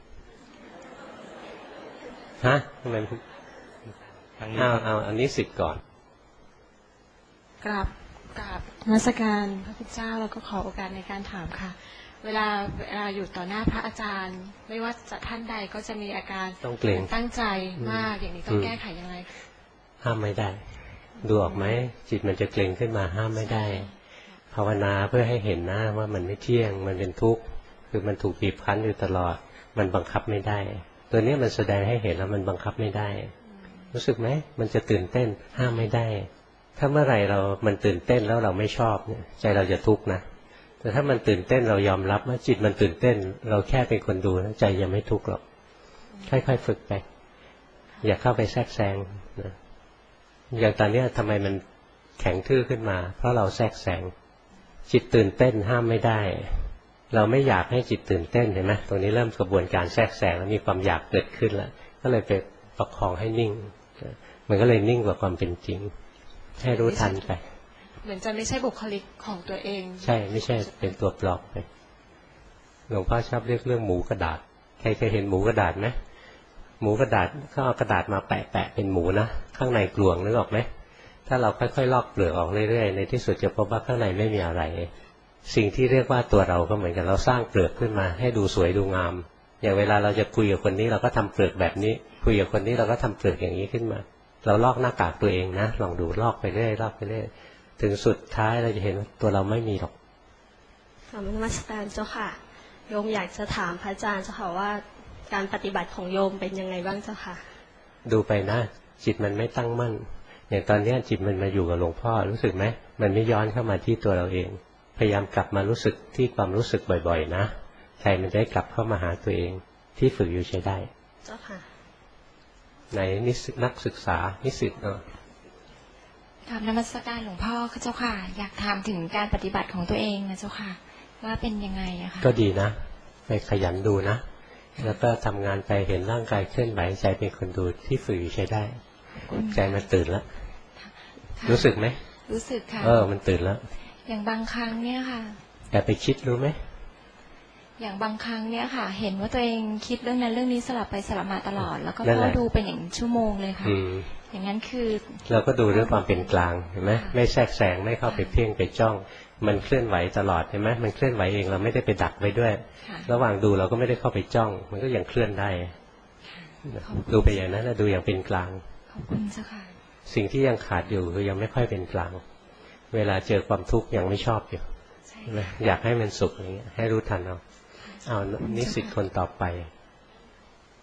ฮะทำไมเอาเอาอันนี้สิทธิ์ก่อนกราบกราบนมัสการพระพุทธเจ้าแล้วก็ขอโอกาสในการถามค่ะเวลาเวลาอยู่ต่อหน้าพระอาจารย์ไม่ว่าจะท่านใดก็จะมีอาการต้องเกรงตั้งใจมากอย่างนี้ต้องแก้ไขยังไงห้ามไม่ได้ดูออกไหมจิตมันจะเกรงขึ้นมาห้ามไม่ได้ภาวนาเพื่อให้เห็นนะว่ามันไม่เที่ยงมันเป็นทุกข์คือมันถูกบีบคั้นอยู่ตลอดมันบังคับไม่ได้ตัวนี้มันแสดงให้เห็นแล้วมันบังคับไม่ได้รู้สึกไหมมันจะตื่นเต้นห้ามไม่ได้ถ้าเมื่อไหร่เรามันตื่นเต้นแล้วเราไม่ชอบเนี่ยใจเราจะทุกข์นะแต่ถ้ามันตื่นเต้นเรายอมรับว่าจิตมันตื่นเต้นเราแค่เป็นคนดูนะใจยังไม่ทุกข์หรอกค่อยๆฝึกไปอย่าเข้าไปแทรกแซงนะอย่างตอนนี้ทำไมมันแข็งทื่อขึ้นมาเพราะเราแทรกแซงจิตตื่นเต้นห้ามไม่ได้เราไม่อยากให้จิตตื่นเต้นเห็นไหมตรงนี้เริ่มกระบวนการแทรกแซงแล้วมีความอยากเกิดขึ้นแล้วก็เลยไปประคองให้นิ่งมันก็เลยนิ่งกว่าความเป็นจริงให้รู้ทันไปเหมือนจะไม่ใช่บุคลิกของตัวเองใช่ไม่ใช่เป็นตัวปลอกไปหลวงพ่อชอบเรียกเรื่องหมูกระดาษใครเคยเห็นหมูกระดาษไหมหมูกระดาษเขาเอากระดาษมาแปะแปะเป็นหมูนะข้างในกลวงนึกออกไหมถ้าเราค่อยๆลอกเปลือกออกเรื่อยๆในที่สุดจะพบว่าข้างในไม่มีอะไรสิ่งที่เรียกว่าตัวเราก็เหมือนกันเราสร้างเปลือกขึ้นมาให้ดูสวยดูงามอย่างเวลาเราจะคุยกับคนนี้เราก็ทำเปลือกแบบนี้คุยกับคนนี้เราก็ทำเปลือกอย่างนี้ขึ้นมาเราลอกหน้ากากตัวเองนะลองดูลอกไปเรื่อยลอกไปเรื่อยถึงสุดท้ายเราจะเห็นว่าตัวเราไม่มีหรอกขอบคุณมาสการเจ้าค่ะโยมอยากจะถามพระอาจารย์เจ้าค่ะว่าการปฏิบัติของโยมเป็นยังไงบ้างเจ้าค่ะดูไปนะจิตมันไม่ตั้งมั่นอย่างตอนนี้จิตมันมาอยู่กับหลวงพ่อรู้สึกไหมมันไม่ย้อนเข้ามาที่ตัวเราเองพยายามกลับมารู้สึกที่ความรู้สึกบ่อยๆนะใจมันได้กลับเข้ามาหาตัวเองที่ฝึกอยู่ใช้ได้เจ้าค่ะในนิสิตนักศึกษานิสิตเนาะถามนมัสการหลวงพ่อเจ้าค่ะอยากถามถึงการปฏิบัติของตัวเองนะเจ้าค่ะว่าเป็นยังไงอะค่ะก็ดีนะไปขยันดูนะแล้วก็ทำงานไปเห็นร่างกายเคลื่อนไหวใจเป็นคนดูที่ฝึกอยู่ใช้ได้ใจมันตื่นแล้วรู้สึกไหมรู้สึกค่ะเออมันตื่นแล้วอย่างบางครั้งเนี่ยค่ะแต่ไปคิดรู้ไหมอย่างบางครั้งเนี่ยค่ะเห็นว่าตัวเองคิดเรื่องนั้นเรื่องนี้สลับไปสลับมาตลอดแล้วก็ก็ดูเป็นอย่างชั่วโมงเลยค่ะอย่างนั้นคือเราก็ดูด้วยความเป็นกลางเห็นไหมไม่แทรกแซงไม่เข้าไปเพ่งไปจ้องมันเคลื่อนไหวตลอดเห็นไหมมันเคลื่อนไหวเองเราไม่ได้ไปดักไว้ด้วยระหว่างดูเราก็ไม่ได้เข้าไปจ้องมันก็ยังเคลื่อนได้ดูไปอย่างนั้นนะดูอย่างเป็นกลางขอบคุณเจ้าค่ะสิ่งที่ยังขาดอยู่คือยังไม่ค่อยเป็นกลางเวลาเจอความทุกข์ยังไม่ชอบอยู่อยากให้มันสุขอย่างเงี้ยให้รู้ทันเอาเอานิสิตคนต่อไป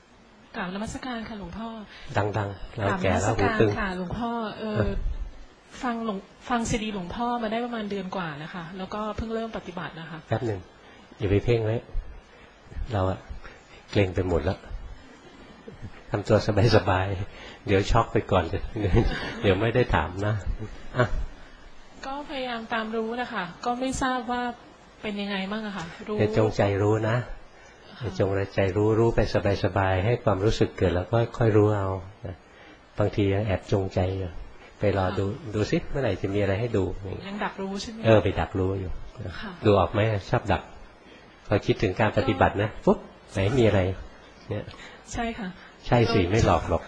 กราบนมัสการค่ะหลวงพ่อดังๆเราแก่แล้วหูตึงค่ะหลวงพ่อเออฟังหลวงฟังซีดีหลวงพ่อมาได้ประมาณเดือนกว่านะคะแล้วก็เพิ่งเริ่มปฏิบัตินะคะแป๊บหนึ่งอย่าไปเพ่งไว้เราอะเกรงไปหมดแล้วทำตัวสบายๆเดี๋ยวช็อกไปก่อนเดี๋ยวไม่ได้ถามนะอ่ะก็พยายามตามรู้นะคะก็ไม่ทราบว่าเป็นยังไงบ้างอะค่ะรู้จงใจรู้นะจงใจรู้รู้ไปสบายๆให้ความรู้สึกเกิดแล้วก็ค่อยรู้เอาบางทีแอบจงใจอยู่ไปรอดูดูซิเมื่อไหร่จะมีอะไรให้ดูยังดักรู้ใช่ไหมเออไปดักรู้อยู่ดูออกไหมชอบดักพอคิดถึงการปฏิบัตินะปุ๊บไหนมีอะไรเนี่ยใช่ค่ะใช่สิไม่หลอกหรอก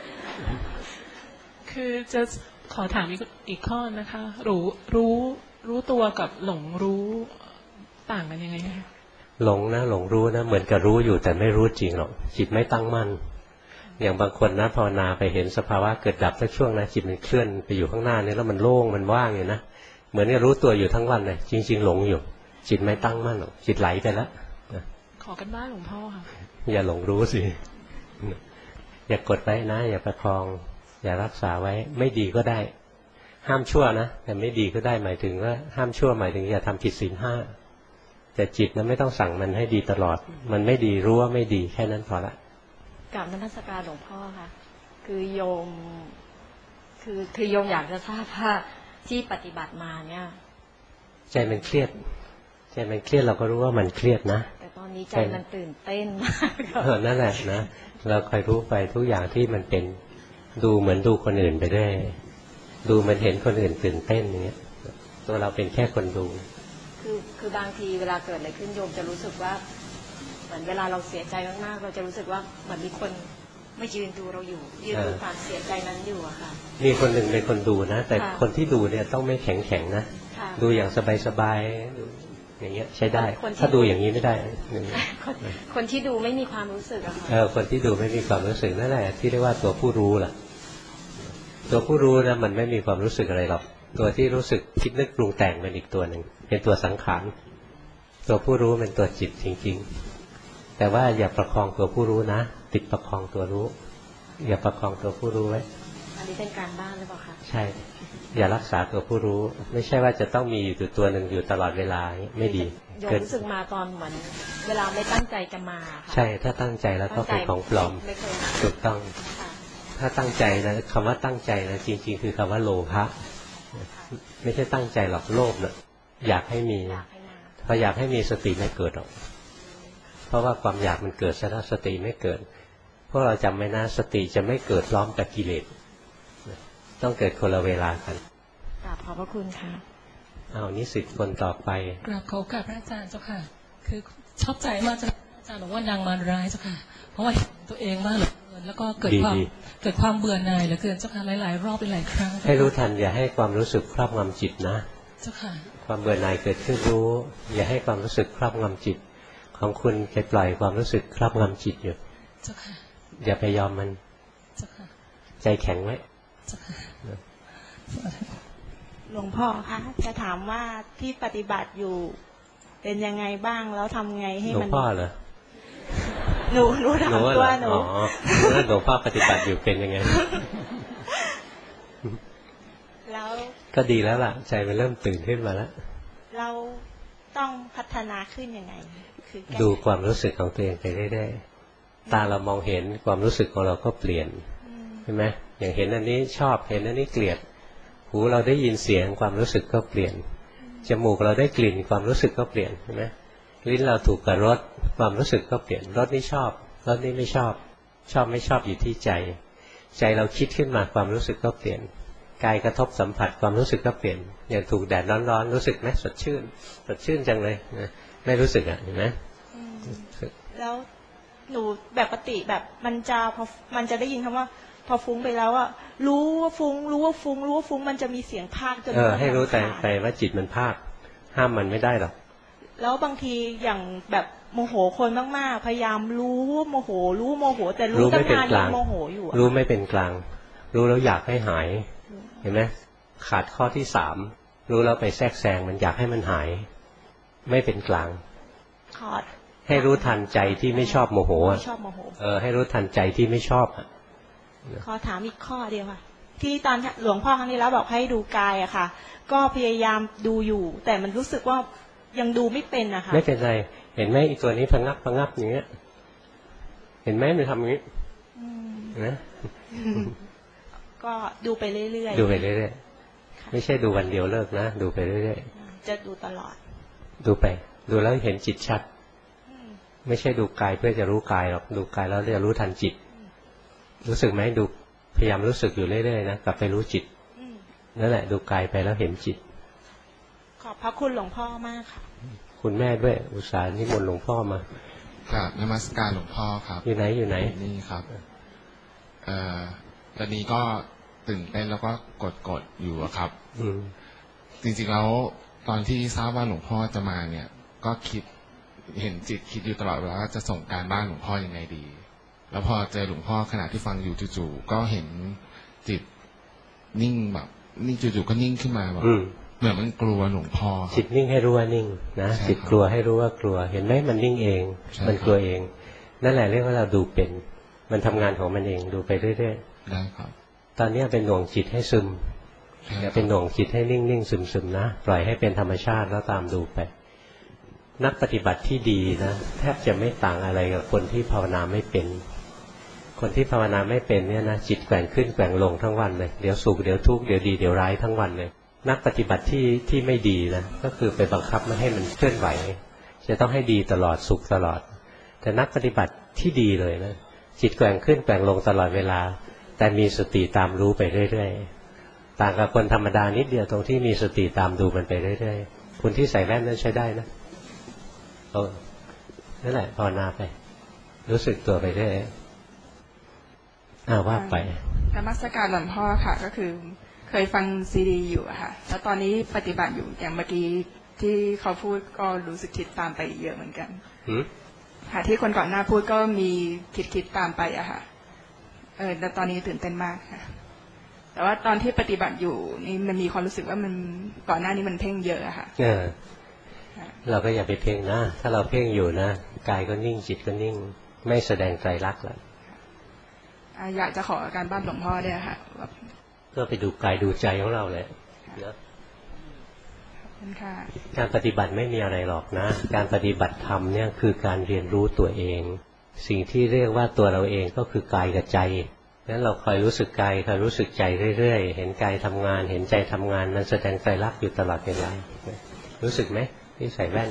คือจะขอถามอีกอีกข้อนะคะรู้รู้รู้ตัวกับหลงรู้ต่างกันยังไงคะหลงนะหลงรู้นะเหมือนกับรู้อยู่แต่ไม่รู้จริงหรอกจิตไม่ตั้งมั่นอย่างบางคนนะภาวนาไปเห็นสภาวะเกิดดับสักช่วงนะจิตมันเคลื่อนไปอยู่ข้างหน้านี่แล้วมันโล่งมันว่างอยู่นะเหมือนกับรู้ตัวอยู่ทั้งวันเลยจริงๆหลงอยู่จิตไม่ตั้งมั่นหรอกจิตไหลไปแล้วขอกันบ้านหลวงพ่อค่ะอย่าหลงรู้สิอย่ากดไว้นะอย่าประคองอย่ารักษาไว้ไม่ดีก็ได้ห้ามชั่วนะแต่ไม่ดีก็ได้หมายถึงว่าห้ามชั่วหมายถึงอย่าทำผิดศีลห้าแต่จิตนั้นไม่ต้องสั่งมันให้ดีตลอดมันไม่ดีรู้ว่าไม่ดีแค่นั้นพอละกราบนมัสการหลวงพ่อค่ะคือโยมคือคือโยมอยากจะทราบว่าที่ปฏิบัติมาเนี่ยใจมันเครียดใจมันเครียดเราก็รู้ว่ามันเครียดนะแต่ตอนนี้ใจมันตื่นเต้นมากเออนั่นแหละนะเราคอยรู้ไปทุกอย่างที่มันเป็นดูเหมือนดูคนอื่นไปด้วยดูมันเห็นคนอื่นตื่นเต้นอย่างเงี้ยตัวเราเป็นแค่คนดูคือคือบางทีเวลาเกิดอะไรขึ้นโยมจะรู้สึกว่าเหมือนเวลาเราเสียใจมากๆเราจะรู้สึกว่าเหมือนมีคนไม่ยืนดูเราอยู่ยืนดูความเสียใจนั้นอยู่อะค่ะมีคนหนึ่งเป็นคนดูนะแต่คนที่ดูเนี่ยต้องไม่แข็งแข็งนะดูอย่างสบายๆอย่างเงี้ยใช้ได้ถ้าดูอย่างนี้ไม่ได้คนที่ดูไม่มีความรู้สึกอะค่ะเออคนที่ดูไม่มีความรู้สึกนั่นแหละที่เรียกว่าตัวผู้รู้ล่ะตัวผู้รู้นะมันไม่มีความรู้สึกอะไรหรอกตัวที่รู้สึกคิดนึกปรุงแต่งเป็นอีกตัวหนึ่งเป็นตัวสังขารตัวผู้รู้เป็นตัวจิตจริงๆแต่ว่าอย่าประคองตัวผู้รู้นะติดประคองตัวรู้อย่าประคองตัวผู้รู้ไว้อันนี้เป็นการบ้านหรือเปล่าคะใช่อย่ารักษาตัวผู้รู้ไม่ใช่ว่าจะต้องมีอยู่ตัวหนึ่งอยู่ตลอดเวลาไม่ดีโยมรู้สึกมาตอนเหมือนเวลาไม่ตั้งใจจะมาค่ะใช่ถ้าตั้งใจแล้วก็เป็นของปลอมถูกต้องถ้าตั้งใจนะคำว่าตั้งใจนะจริงๆคือคำว่าโลภะไม่ใช่ตั้งใจหรอกโลภนะอยากให้มีพออยากให้มีสติไม่เกิดหรอกเพราะว่าความอยากมันเกิดซะแล้วสติไม่เกิดพวกเราจำไว้นะสติจะไม่เกิดพร้อมกับกิเลสต้องเกิดคนละเวลากันกราบขอบพระคุณค่ะเอานิสิตคนต่อไปกราบขอกราบพระอาจารย์เจ้าค่ะคือชอบใจมากอาจารย์บอกว่านางมารร้ายเจ้าค่ะเพราะว่าตัวเองมากเหลือเกินแล้วก็เกิดความเกิดความเบื่อหน่ายเหลือเกินเจ้าค่ะหลายๆรอบหลายครั้งให้รู้ทันอย่าให้ความรู้สึกครอบงำจิตนะเจ้าค่ะความเบื่อหน่ายเกิดขึ้นรู้อย่าให้ความรู้สึกครอบงำจิตของคุณไปปล่อยความรู้สึกครอบงำจิตอยู่เจ้าค่ะอย่าไปยอมมันเจ้าค่ะใจแข็งไว้เจ้าค่ะหลวงพ่อคะจะถามว่าที่ปฏิบัติอยู่เป็นยังไงบ้างแล้วทำไงให้มันหลวงพ่อเหรอหนูรู้ถามตัวหนูอ๋อหลวงพ่อปฏิบัติอยู่เป็นยังไงแล้วก็ดีแล้วล่ะใจมันเริ่มตื่นขึ้นมาแล้วเราต้องพัฒนาขึ้นยังไงคือดูความรู้สึกของตัวเองไปเรื่อยๆตาเรามองเห็นความรู้สึกของเราก็เปลี่ยนใช่ไหมอย่างเห็นอันนี้ชอบเห็นอันนี้เกลียดหูเราได้ยินเสียงความรู้สึกก็เปลี่ยนจมูกเราได้กลิ่นความรู้สึกก็เปลี่ยนใช่ไหมลิ้นเราถูกกับรสความรู้สึกก็เปลี่ยนรสนี้ชอบรสนี้ไม่ชอบชอบไม่ชอบอยู่ที่ใจใจเราคิดขึ้นมาความรู้สึกก็เปลี่ยนกายกระทบสัมผัสความรู้สึกก็เปลี่ยนอย่างถูกแดดร้อนๆรู้สึกไหมสดชื่นสดชื่นจังเลยนะไม่รู้สึกอ่ะเห็นไหมแล้วหนูแบบปกติแบบมันจะพอมันจะได้ยินคำว่าพอฟุ้งไปแล้วอ่ะรู้ว่าฟุ้งรู้ว่าฟุ้งรู้ว่าฟุ้งมันจะมีเสียงพากจนเออให้รู้แต่แต่ว่าจิตมันพากห้ามมันไม่ได้หรอกแล้วบางทีอย่างแบบโมโหคนมากๆพยายามรู้โมโหรู้โมโหแต่รู้ตั้งนานยังโมโหอยู่รู้ไม่เป็นกลางรู้แล้วอยากให้หายเห็นไหมขาดข้อที่สามรู้แล้วไปแทรกแซงมันอยากให้มันหายไม่เป็นกลางขาดให้รู้ทันใจที่ไม่ชอบโมโหไม่ชอบโมโหเออให้รู้ทันใจที่ไม่ชอบอ่ะขอถามอีกข้อเดียวค่ะที่ตอนหลวงพ่อครั้งนี้แล้วบอกให้ดูกายอะค่ะก็พยายามดูอยู่แต่มันรู้สึกว่ายังดูไม่เป็นอะค่ะไม่เป็นไรเห็นไหมอีตัวนี้พะงับพะงับอย่างเงี้ยเห็นไหมมันทำอย่างนี้นะก็ดูไปเรื่อยๆดูไปเรื่อยๆไม่ใช่ดูวันเดียวเลิกนะดูไปเรื่อยๆจะดูตลอดดูไปดูแล้วเห็นจิตชัดไม่ใช่ดูกายเพื่อจะรู้กายหรอกดูกายแล้วจะรู้ทันจิตรู้สึกไหมดูพยายามรู้สึกอยู่เรื่อยๆนะกลับไปรู้จิตนั่นแหละดูกายไปแล้วเห็นจิตขอบพระคุณหลวงพ่อมากค่ะคุณแม่ด้วยอุตส่าห์นิมนต์หลวงพ่อมากราบนมัสการหลวงพ่อครับอยู่ไหนอยู่ไหนนี่ครับเอ่อตอนนี้ก็ตื่นเต้นแล้วก็กดกดอยู่ครับอืมจริงๆแล้วตอนที่ทราบว่าหลวงพ่อจะมาเนี่ยก็คิดเห็นจิตคิดอยู่ตลอดเวลาว่าจะส่งการบ้านหลวงพ่อยังไงดีแล้วพอเจอหลวงพ่อขณะที่ฟังอยู่จู่ๆก็เห็นจิตนิ่งแบบนิ่งจู่ๆก็นิ่งขึ้นมาแบบเหมือนมันกลัวหลวงพ่อจิตนิ่งให้รู้ว่านิ่งนะจิตกลัวให้รู้ว่ากลัวเห็นไหมมันนิ่งเองมันกลัวเองนั่นแหละเรียกว่าเราดูเป็นมันทำงานของมันเองดูไปเรื่อยๆได้ครับตอนนี้เป็นหน่วงจิตให้ซึมอย่าเป็นหน่วงจิตให้นิ่งๆซึมๆนะปล่อยให้เป็นธรรมชาติแล้วตามดูไปนักปฏิบัติที่ดีนะแทบจะไม่ต่างอะไรกับคนที่ภาวนาไม่เป็นคนที่ภาวนาไม่เป็นเนี่ยนะจิตแกว่งขึ้นแกว่งลงทั้งวันเลยเดี๋ยวสุขเดี๋ยวทุกข์เดี๋ยวดีเดี๋ยวร้ายทั้งวันเลยนักปฏิบัติที่ที่ไม่ดีนะก็คือไปบังคับไม่ให้มันเคลื่อนไหวจะต้องให้ดีตลอดสุขตลอดแต่นักปฏิบัติที่ดีเลยนะจิตแกว่งขึ้นแกว่งลงตลอดเวลาแต่มีสติตามรู้ไปเรื่อยๆต่างกับคนธรรมดานิดเดียวตรงที่มีสติตามดูมันไปเรื่อยๆคุณที่ใส่แว่นนั้นใช้ได้นะเออนั่นแหละภาวนาไปรู้สึกตัวไปเรื่อยอ่าว่าไปนมัสการหลวงพ่อค่ะก็คือเคยฟังซีดีอยู่ค่ะแล้วตอนนี้ปฏิบัติอยู่อย่างเมื่อกี้ที่เขาพูดก็รู้สึกคิดตามไปเยอะเหมือนกันค่ะที่คนก่อนหน้าพูดก็มีคิดคิดตามไปอะค่ะเออแต่ตอนนี้ตื่นเต้นมากค่ะแต่ว่าตอนที่ปฏิบัติอยู่นี่มันมีความรู้สึกว่ามันก่อนหน้านี้มันเพ่งเยอะอะค่ะเออเราก็อย่าไปเพ่งนะถ้าเราเพ่งอยู่นะกายก็นิ่งจิตก็นิ่งไม่แสดงไตรลักษณ์แล้วอยากจะขอการบ้านหลวงพ่อเนี่ยค่ะก็ไปดูกายดูใจของเราแหละนะการปฏิบัติไม่มีอะไรหรอกนะการปฏิบัติธรรมเนี่ยคือการเรียนรู้ตัวเองสิ่งที่เรียกว่าตัวเราเองก็คือกายกับใจนั้นเราคอยรู้สึกกายคอยรู้สึกใจเรื่อยๆเห็นกายทำงานเห็นใจทำงานมันแสดงไตรลักษณ์อยู่ตลอดเวลารู้สึกไหมที่ใส่แว่น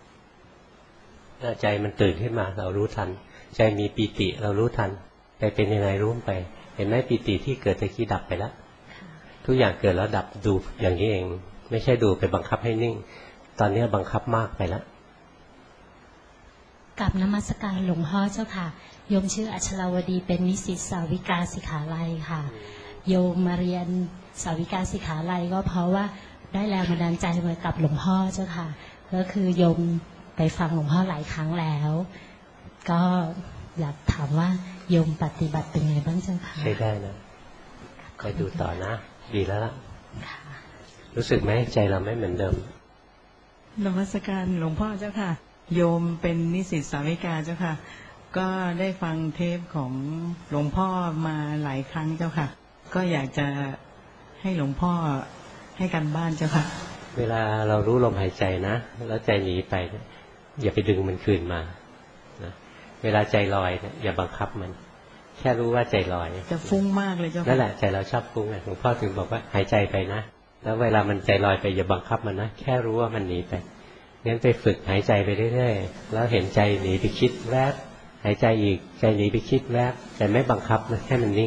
ใจมันตื่นขึ้นมาเรารู้ทันใจมีปีติเรารู้ทันใจเป็นยังไงรู้ไปเห็นไหมปีติที่เกิดตะกี้ดับไปแล้วทุกอย่างเกิดแล้วดับดูอย่างนี้เองไม่ใช่ดูไปบังคับให้นิ่งตอนนี้บังคับมากไปแล้วกับนมัสการหลวงพ่อเจ้าค่ะโยมชื่ออัชราวดีเป็นนิสิตสาวิกาสิกขาลัยค่ะโยมมาเรียนสาวิกาสิกขาลัยก็เพราะว่าได้แรงบันดาลใจมากับหลวงพ่อเจ้าค่ะก็คือโยมไปฟังหลวงพ่อหลายครั้งแล้วก็อยากถามว่าโยมปฏิบัติเป็นไงบ้างเจ้าค่ะใช้ได้นะไปดูต่อนะดีแล้วล่ะรู้สึกไหมใจเราไม่เหมือนเดิมนมัสการหลวงพ่อเจ้าค่ะโยมเป็นนิสิตสาวิกาเจ้าค่ะก็ได้ฟังเทปของหลวงพ่อมาหลายครั้งเจ้าค่ะก็อยากจะให้หลวงพ่อให้กันบ้านเจ้าค่ะเวลาเรารู้ลมหายใจนะแล้วใจหนีไปอย่าไปดึงมันคืนมานะเวลาใจลอยเนี่ยอย่าบังคับมันแค่รู้ว่าใจลอยจะฟุ้งมากเลยเจ้าค่ะนั่นแหละใจเราชอบฟุ้งไงหลวงพ่อถึงบอกว่าหายใจไปนะแล้วเวลามันใจลอยไปอย่าบังคับมันนะแค่รู้ว่ามันหนีไปงั้นไปฝึกหายใจไปเรื่อยๆแล้วเห็นใจหนีไปคิดแวบหายใจอีกใจหนีไปคิดแวบแต่ไม่บังคับนะแค่มันนิ่ง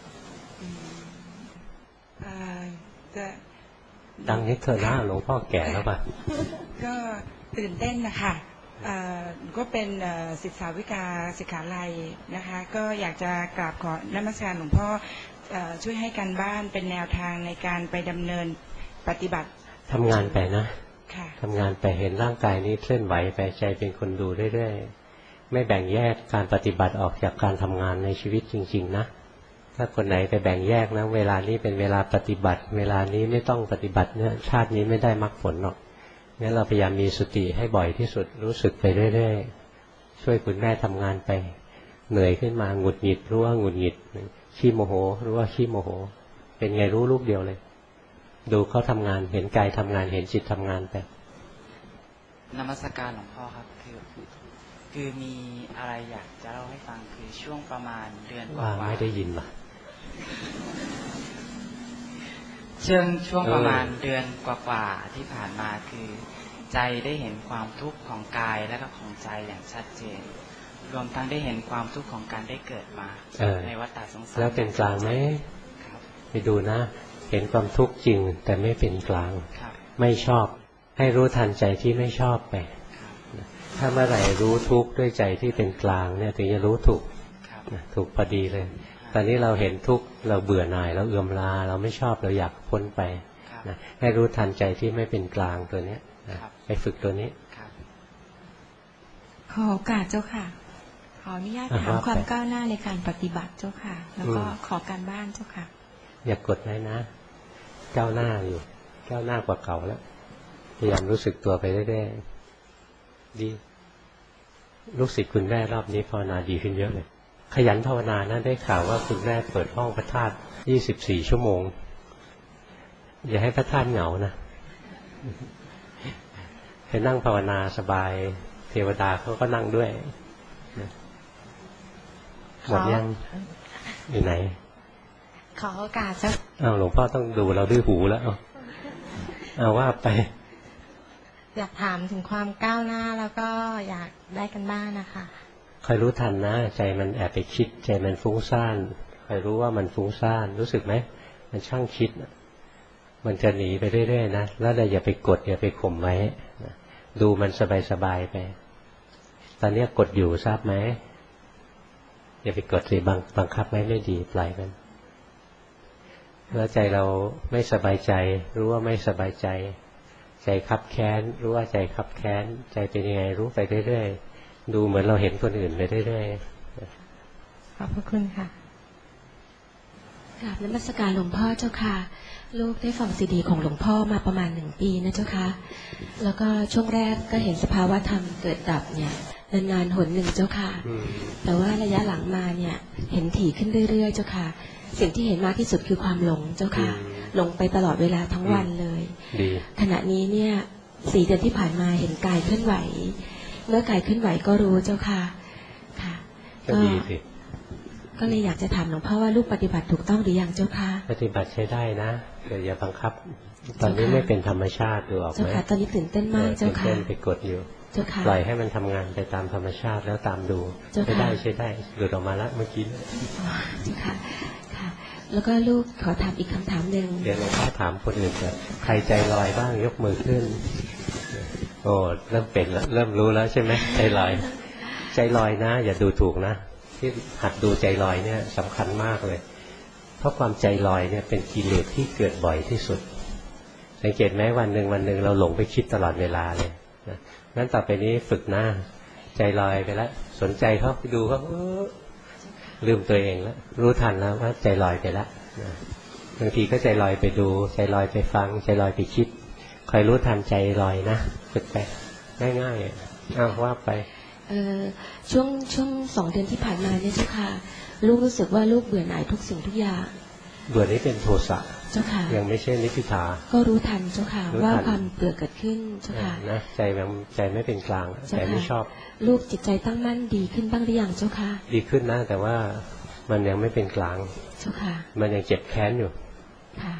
ดังนี้เธอหน้าหลวงพ่อแก่แล้วป่ะก็ตื่นเต้นนะคะก็เป็นศิษยาวิกาสิกขาลัยนะคะก็อยากจะกราบขอนมัสการหลวงพ่อช่วยให้การบ้านเป็นแนวทางในการไปดำเนินปฏิบัติทำงานไปนะทำงานไปเห็นร่างกายนี้เคลื่อนไหวไปใจเป็นคนดูเรื่อยๆไม่แบ่งแยกการปฏิบัติออกจากการทำงานในชีวิตจริงๆนะถ้าคนไหนไปแบ่งแยกนะเวลานี้เป็นเวลาปฏิบัติเวลานี้ไม่ต้องปฏิบัติเนี่ยชาตินี้ไม่ได้มรรคผลหรอกงั้นเราพยายามมีสติให้บ่อยที่สุดรู้สึกไปเรื่อยๆช่วยคุณแม่ทำงานไปเหนื่อยขึ้นมาหงุดหงิดรู้ว่าหงุดหงิดขี้โมโหรู้ว่าขี้โมโหเป็นไงรู้ลูกเดียวเลยดูเขาทำงานเห็นกายทำงานเห็นจิตทำงานไปนมัสการหลวงพ่อครับคือคือมีอะไรอยากจะเล่าให้ฟังคือช่วงประมาณเดือนกว่าไม่ได้ยินหรอช่วงช่วงประมาณเดือนกว่าๆที่ผ่านมาคือใจได้เห็นความทุกข์ของกายและก็ของใจอย่างชัดเจนรวมทั้งได้เห็นความทุกข์ของการได้เกิดมาในวัฏฏะสงสารแล้วเป็นกลางไหมไปดูนะเห็นความทุกข์จริงแต่ไม่เป็นกลางไม่ชอบให้รู้ทันใจที่ไม่ชอบไปถ้าเมื่อไหร่รู้ทุกข์ด้วยใจที่เป็นกลางเนี่ยถึงจะรู้ถูกถูกพอดีเลยตอนนี้เราเห็นทุกข์เราเบื่อหน่ายเราเอื่อมลาเราไม่ชอบเราอยากพ้นไปนะให้รู้ทันใจที่ไม่เป็นกลางตัวนี้นะไปฝึกตัวนี้ขอโอกาสเจ้าค่ะขออนุญาตถามความก้าวหน้าในการปฏิบัติเจ้าค่ะแล้วก็ขอการบ้านเจ้าค่ะอย่ากดไว้นะก้าวหน้าอยู่ก้าวหน้ากว่าเก่าแล้วพยายามรู้สึกตัวไปเรื่อยๆดีลูกศิษย์คุณแม่รอบนี้ภาวนาดีขึ้นเยอะเลยขยันภาวนานะได้ข่าวว่าคุณแม่เปิดห้องพระธาตุยี่สิบสี่ชั่วโมงอย่าให้พระธาตุเหงานะไปนั่งภาวนาสบายเทวดาเขาก็นั่งด้วยหมดยังอยู่ไหนขอโอกาสเจ้าอ้าวหลวงพ่อต้องดูเราด้วยหูแล้วเอาว่าไปอยากถามถึงความก้าวหน้าแล้วก็อยากได้กันบ้างนะคะคอยรู้ทันนะใจมันแอบไปคิดใจมันฟุ้งซ่านคอยรู้ว่ามันฟุ้งซ่านรู้สึกไหมมันช่างคิดมันจะหนีไปเรื่อยๆนะแล้วเราอย่าไปกดอย่าไปข่มไว้ดูมันสบายๆไปตอนนี้กดอยู่ทราบไหมอย่าไปกดสิบังบังคับไว้ไม่ดีปล่อยมันแล้วใจเราไม่สบายใจรู้ว่าไม่สบายใจใจคับแค้นรู้ว่าใจคับแค้นใจเป็นยังไงรู้ไปเรื่อยๆดูเหมือนเราเห็นคนอื่นไปเรื่อยๆขอบพระคุณค่ะกราบนมัสการหลวงพ่อเจ้าค่ะลูกได้ฟังซีดีของหลวงพ่อมาประมาณหนึ่งปีนะเจ้าค่ะแล้วก็ช่วงแรกก็เห็นสภาวะธรรมเกิดดับเนี่ยนานๆหนหนึ่งเจ้าค่ะแต่ว่าระยะหลังมาเนี่ยเห็นถี่ขึ้นเรื่อยๆเจ้าค่ะสิ่งที่เห็นมากที่สุดคือความหลงเจ้าค่ะหลงไปตลอดเวลาทั้งวันเลยขณะนี้เนี่ยสี่เดือนที่ผ่านมาเห็นกายเคลื่อนไหวเมื่อกายเคลื่อนไหวก็รู้เจ้าค่ะค่ะก็ดีสิก็เลยอยากจะถามหลวงพ่อว่าลูกปฏิบัติถูกต้องหรือยังเจ้าค่ะปฏิบัติใช้ได้นะแต่อย่าบังคับตอนนี้ไม่เป็นธรรมชาติดูออกไหมเจ้าค่ะตอนนี้ตื่นเต้นมากเจ้าค่ะตื่นเต้นไปกดอยู่ปล่อยให้มันทำงานไปตามธรรมชาติแล้วตามดูใช้ได้ใช้ได้หลุดออกมาแล้วเมื่อกี้เจ้าค่ะค่ะแล้วก็ลูกขอถามอีกคำถามหนึ่งเดี๋ยวหลวงพ่อถามคนอื่นแบบใครใจลอยบ้างยกมือขึ้นโอ้เริ่มเป็นแล้วเริ่มรู้แล้วใช่ไหมใจลอยใจลอยนะอย่าดูถูกนะที่หัดดูใจลอยเนี่ยสำคัญมากเลยเพราะความใจลอยเนี่ยเป็นกิเลสที่เกิดบ่อยที่สุดสังเกตไหมวันหนึ่งวันหนึ่งเราหลงไปคิดตลอดเวลาเลยงั้นต่อไปนี้ฝึกหน้าใจลอยไปแล้วสนใจเขาไปดูเขาลืมตัวเองแล้วรู้ทันแล้วว่าใจลอยไปแล้วบางทีก็ใจลอยไปดูใจลอยไปฟังใจลอยไปคิดคอยรู้ทันใจลอยนะฝึกไปง่ายๆอ้าวว่าไปเออช่วงช่วงสองเดือนที่ผ่านมาเนี่ยเจ้าค่ะลูกรู้สึกว่าลูกเบื่อหน่ายทุกสิ่งทุกอย่างเบื่อนี้เป็นโทสะเจ้าค่ะยังไม่ใช่นิพพิทาก็รู้ทันเจ้าค่ะว่าความเบื่อเกิดขึ้นเจ้าค่ะนะใจมันใจไม่เป็นกลางใจไม่ชอบลูกจิตใจตั้งมั่นดีขึ้นบ้างหรือยังเจ้าค่ะดีขึ้นนะแต่ว่ามันยังไม่เป็นกลางเจ้าค่ะมันยังเจ็บแค้นอยู่ค่ะ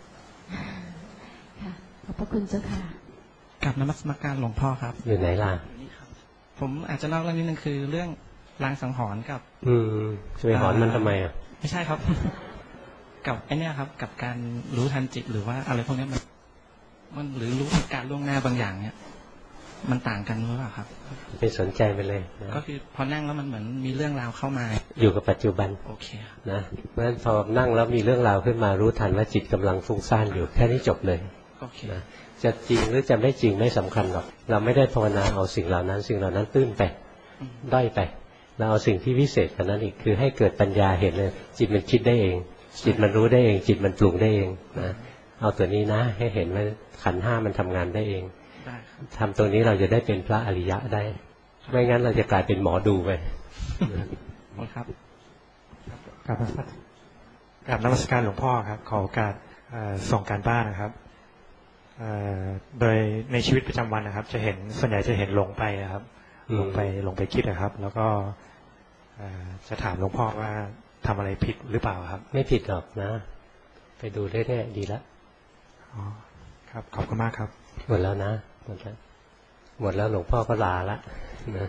ค่ะขอบพระคุณเจ้าค่ะกลับนมัสการหลวงพ่อครับอยู่ไหนล่ะผมอาจจะเล่าเรื่องนิดนึงคือเรื่องลางสังหรณ์กับอืมจะไปหอนมันทำไมอ่ะไม่ใช่ครับกับไอเนี้ยครับกับการรู้ทันจิตหรือว่าอะไรพวกนี้มันมันหรือรู้การล่วงหน้าบางอย่างเนี้ยมันต่างกันหรือเปล่าครับไปสนใจไปเลยก็คือพอนั่งแล้วมันเหมือนมีเรื่องราวเข้ามาอยู่กับปัจจุบันโอเคนะเพราะฉะนั้นพอนั่งแล้วมีเรื่องราวขึ้นมารู้ทันว่าจิตกำลังฟุ้งซ่านอยู่แค่นี้จบเลยโอเคนะจะจริงหรือจะไม่จริงไม่สำคัญหรอกเราไม่ได้ภาวนาเอาสิ่งเหล่านั้นสิ่งเหล่านั้นตื้นไปด้อยไปเราเอาสิ่งที่วิเศษกว่านั้นอีกคือให้เกิดปัญญาเห็นเลยจิตมันคิดได้เองจิตมันรู้ได้เองจิตมันปรุงได้เองนะเอาตัวนี้นะให้เห็นว่าขันธ์ห้ามันทำงานได้เองทำตรงนี้เราจะได้เป็นพระอริยะได้ไม่งั้นเราจะกลายเป็นหมอดูไปครับกราบกราบนมัสการหลวงพ่อครับขอโอกาสส่งการบ้านนะครับโดยในชีวิตประจำวันนะครับจะเห็นส่วนใหญ่จะเห็นหลงไปนะครับหลงไปหลงไปคิดนะครับแล้วก็จะถามหลวงพ่อว่าทำอะไรผิดหรือเปล่าครับไม่ผิดหรอกนะไปดูเรื่อยๆดีแล้วอ๋อครับขอบคุณมากครับหมดแล้วนะหมดแล้วหมดแล้วหลวงพ่อก็ลาละนะ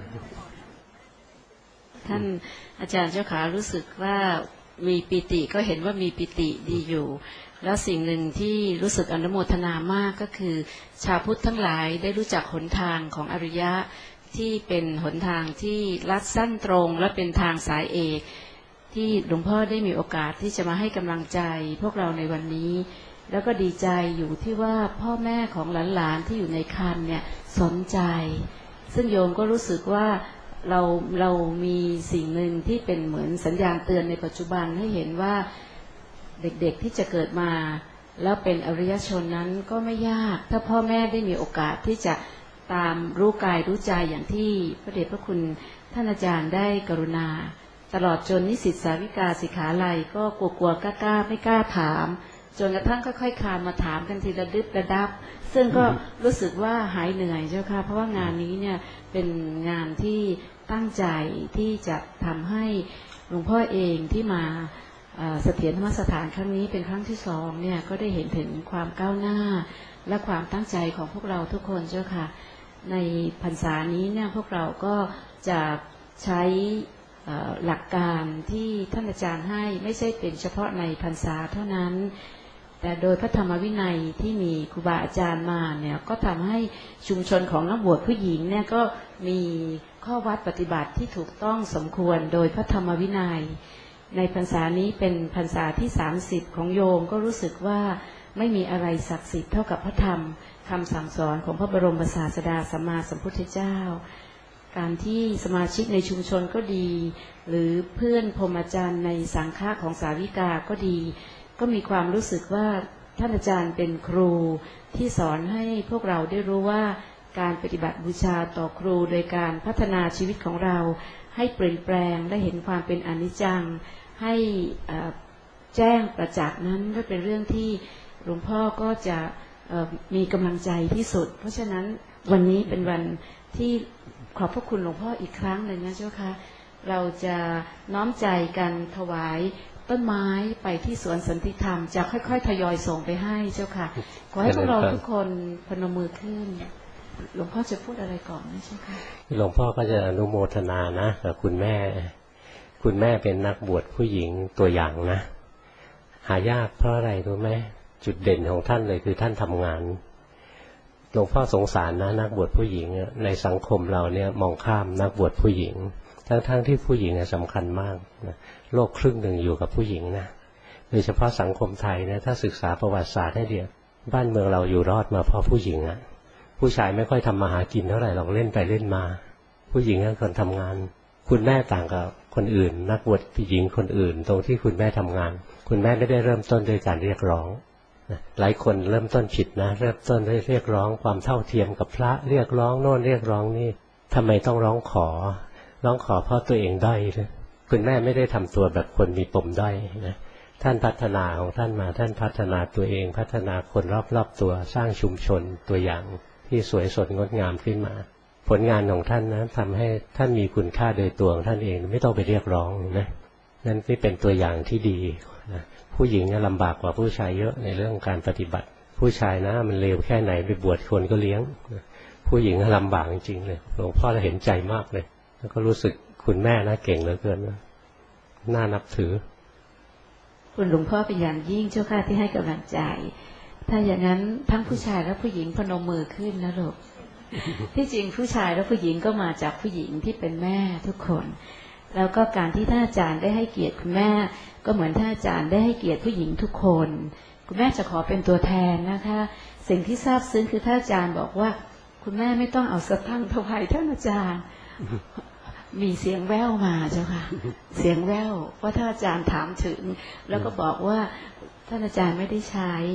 ท่านอาจารย์เจ้าขารู้สึกว่ามีปิติก็เห็นว่ามีปิติดีอยู่แล้วสิ่งหนึ่งที่รู้สึกอนุโมทนามากก็คือชาวพุทธทั้งหลายได้รู้จักหนทางของอริยะที่เป็นหนทางที่ลัดสั้นตรงและเป็นทางสายเอกที่หลวงพ่อได้มีโอกาสที่จะมาให้กำลังใจพวกเราในวันนี้แล้วก็ดีใจอยู่ที่ว่าพ่อแม่ของหลานๆที่อยู่ในครรภ์เนี่ยสนใจซึ่งโยมก็รู้สึกว่าเราเรามีสิ่งหนึ่งที่เป็นเหมือนสัญญาณเตือนในปัจจุบันให้เห็นว่าเด็กๆที่จะเกิดมาแล้วเป็นอริยชนนั้นก็ไม่ยากถ้าพ่อแม่ได้มีโอกาสที่จะตามรู้กายรู้ใจอย่างที่พระเดชพระคุณท่านอาจารย์ได้กรุณาตลอดจนนิสิตสาวิกาสิกขาลัยก็กลัวๆกล้าๆไม่กล้าถามจนกระทั่งค่อยๆคานมาถามกันทีละดึบระดับซึ่งก็รู้สึกว่าหายเหนื่อยเจ้าค่ะเพราะว่างานนี้เนี่ยเป็นงานที่ตั้งใจที่จะทำให้หลวงพ่อเองที่มาเสถียรธรรมสถานครั้งนี้เป็นครั้งที่สองเนี่ยก็ได้เห็นถึงความก้าวหน้าและความตั้งใจของพวกเราทุกคนเจ้าค่ะในพรรษานี้เนี่ยพวกเราก็จะใช้หลักการที่ท่านอาจารย์ให้ไม่ใช่เป็นเฉพาะในพรรษาเท่านั้นแต่โดยพระธรรมวินัยที่มีครูบาอาจารย์มาเนี่ยก็ทำให้ชุมชนของนักบวชผู้หญิงเนี่ยก็มีข้อวัดปฏิบัติที่ถูกต้องสมควรโดยพระธรรมวินัยในพรรษานี้เป็นพรรษาที่สามสิบของโยมก็รู้สึกว่าไม่มีอะไรศักดิ์สิทธิ์เท่ากับพระธรรมคำสั่งสอนของพระบรมศาสดาสัมมาสัมพุทธเจ้าการที่สมาชิกในชุมชนก็ดีหรือเพื่อนพรหมจรรย์ในสังฆะของสาวิกาก็ดีก็มีความรู้สึกว่าท่านอาจารย์เป็นครูที่สอนให้พวกเราได้รู้ว่าการปฏิบัติบูชาต่อครูโดยการพัฒนาชีวิตของเราให้เปลี่ยนแปลงและเห็นความเป็นอนิจจังให้แจ้งประจักษ์นั้นก็เป็นเรื่องที่หลวงพ่อก็จะมีกำลังใจที่สุดเพราะฉะนั้นวันนี้เป็นวันที่ขอบพระคุณหลวงพ่ออีกครั้งหนึ่งนะเจ้าค่ะเราจะน้อมใจกันถวายต้นไม้ไปที่สวนสันติธรรมจะค่อยๆทยอยส่งไปให้เจ้าค่ะขอให้พวกเราทุกคนพนมมือขึ้นหลวงพ่อจะพูดอะไรก่อนนะเจ้าค่ะหลวงพ่อก็จะอนุโมทนานะกับคุณแม่คุณแม่เป็นนักบวชผู้หญิงตัวอย่างนะหายากเพราะอะไรรู้ไหมจุดเด่นของท่านเลยคือท่านทำงานหลวงพ่อสงสารนะนักบวชผู้หญิงในสังคมเราเนี่ยมองข้ามนักบวชผู้หญิงทั้งๆ ท, ที่ผู้หญิงสำคัญมากนะโลกครึ่งหนึ่งอยู่กับผู้หญิงนะโดยเฉพาะสังคมไทยนะถ้าศึกษาประวัติศาสตร์ให้ดีบ้านเมืองเราอยู่รอดมาเพราะผู้หญิงอะผู้ชายไม่ค่อยทำมาหากินเท่าไหร่หรอกเล่นไปเล่นมาผู้หญิงเป็นคนทำงานคุณแม่ต่างกับคนอื่นนักบวชผู้หญิงคนอื่นตรงที่คุณแม่ทำงานคุณแม่ไม่ได้เริ่มต้นด้วยการเรียกร้องหลายคนเริ่มต้นผิดนะเริ่มต้นด้วยเรียกร้องความเท่าเทียมกับพระเรียกร้องโน่นเรียกร้องนี่ทำไมต้องร้องขอร้องขอเพราะตัวเองด้อยเลยคุณแม่ไม่ได้ทำตัวแบบคนมีปมด้อยนะท่านพัฒนาของท่านมาท่านพัฒนาตัวเองพัฒนาคนรอบๆตัวสร้างชุมชนตัวอย่างที่สวยสดงดงามขึ้นมาผลงานของท่านนะทำให้ท่านมีคุณค่าโดยตัวของท่านเองไม่ต้องไปเรียกร้องนะนั่นที่เป็นตัวอย่างที่ดีนะผู้หญิงเนี่ยลำบากกว่าผู้ชายเยอะในเรื่องการปฏิบัติผู้ชายนะมันเลวแค่ไหนไปบวชคนก็เลี้ยงนะผู้หญิงลำบากจริงๆเลยหลวงพ่อเห็นใจมากเลยแล้วก็รู้สึกคุณแม่นะเก่งเหลือเกินนะน่านับถือคุณหลวงพ่อเป็นอย่างยิ่งเจ้าค่ะที่ให้กำลังใจถ้าอย่างนั้นทั้งผู้ชายและผู้หญิงพนมมือขึ้นนะลูก ที่จริงผู้ชายและผู้หญิงก็มาจากผู้หญิงที่เป็นแม่ทุกคนแล้วก็การที่ท่านอาจารย์ได้ให้เกียรติคุณแม่ก็เหมือนท่านอาจารย์ได้ให้เกียรติผู้หญิงทุกคนคุณแม่จะขอเป็นตัวแทนนะคะสิ่งที่ซาบซึ้งคือท่านอาจารย์บอกว่าคุณแม่ไม่ต้องเอาสตังค์ถวายท่านอาจารย์มีเสียงแว่วมาเจ้าค่ะเสียงแว่วว่าท่านอาจารย์ถามถึงแล้วก็บอกว่าท่านอาจารย์ไม่ได้ใช้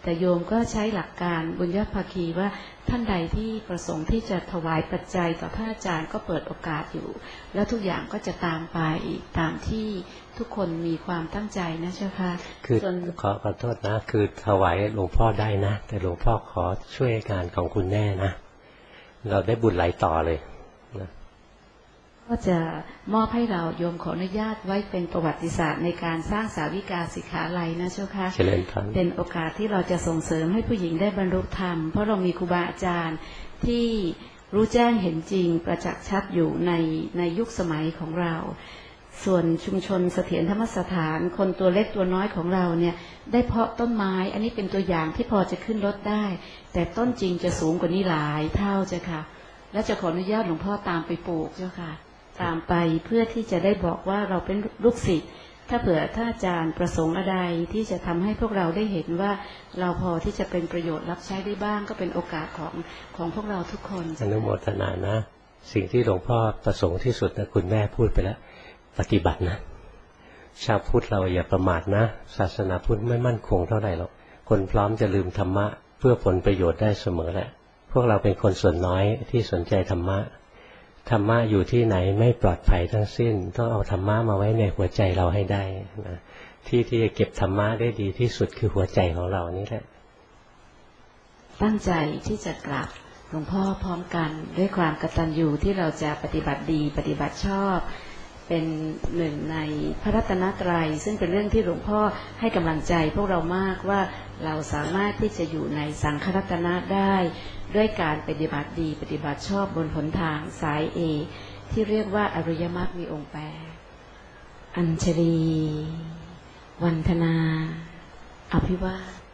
แต่โยมก็ใช้หลักการบุญญภาคีว่าท่านใดที่ประสงค์ที่จะถวายปัจจัยต่อท่านอาจารย์ก็เปิดโอกาสอยู่แล้วทุกอย่างก็จะตามไปตามที่ทุกคนมีความตั้งใจนะเจ้าค่ะคือขอขอโทษนะคือถวายหลวงพ่อได้นะแต่หลวงพ่อขอช่วยงานของคุณแน่นะเราได้บุญไหลต่อเลยนะก็จะมอบให้เราโยมขออนุญาตไว้เป็นประวัติศาสตร์ในการสร้างสาวิกาสิกขาลัยนะเจ้าค่ะเป็นโอกาสที่เราจะส่งเสริมให้ผู้หญิงได้บรรลุธรรมเพราะเรามีครูบาอาจารย์ที่รู้แจ้งเห็นจริงประจักษ์ชัดอยู่ในในยุคสมัยของเราส่วนชุมชนเสถียรธรรมสถานคนตัวเล็กตัวน้อยของเราเนี่ยได้เพาะต้นไม้อันนี้เป็นตัวอย่างที่พอจะขึ้นรถได้แต่ต้นจริงจะสูงกว่านี้หลายเท่าเจ้าค่ะและจะขออนุญาตหลวงพ่อตามไปปลูกเจ้าค่ะตามไปเพื่อที่จะได้บอกว่าเราเป็นลูกศิษย์ถ้าเผื่อท่านอาจารย์ประสงค์อะไรที่จะทำให้พวกเราได้เห็นว่าเราพอที่จะเป็นประโยชน์รับใช้ได้บ้างก็เป็นโอกาสของของพวกเราทุกคนอนุโมทนานะสิ่งที่หลวงพ่อประสงค์ที่สุดนะคุณแม่พูดไปแล้วปฏิบัตินะชาวพุทธเราอย่าประมาทนะศาสนาพุทธไม่มั่นคงเท่าไหร่หรอกคนพร้อมจะลืมธรรมะเพื่อผลประโยชน์ได้เสมอแหละพวกเราเป็นคนส่วนน้อยที่สนใจธรรมะธรรมะอยู่ที่ไหนไม่ปลอดภัยทั้งสิ้นต้องเอาธรรมะมาไว้ในหัวใจเราให้ได้นะที่ที่จะเก็บธรรมะได้ดีที่สุดคือหัวใจของเรานี่แหละตั้งใจที่จะกราบหลวงพ่อพร้อมกันด้วยความกตัญญูที่เราจะปฏิบัติดีปฏิบัติชอบเป็นหนึ่งในพระรัตนตรัยซึ่งเป็นเรื่องที่หลวงพ่อให้กำลังใจพวกเรามากว่าเราสามารถที่จะอยู่ในสังฆรัตนะได้ด้วยการปฏิบัติดีปฏิบัติชอบบนหนทางสายเอที่เรียกว่าอริยมรรคมีองค์แปดอัญชลีวันธนาอภิวาท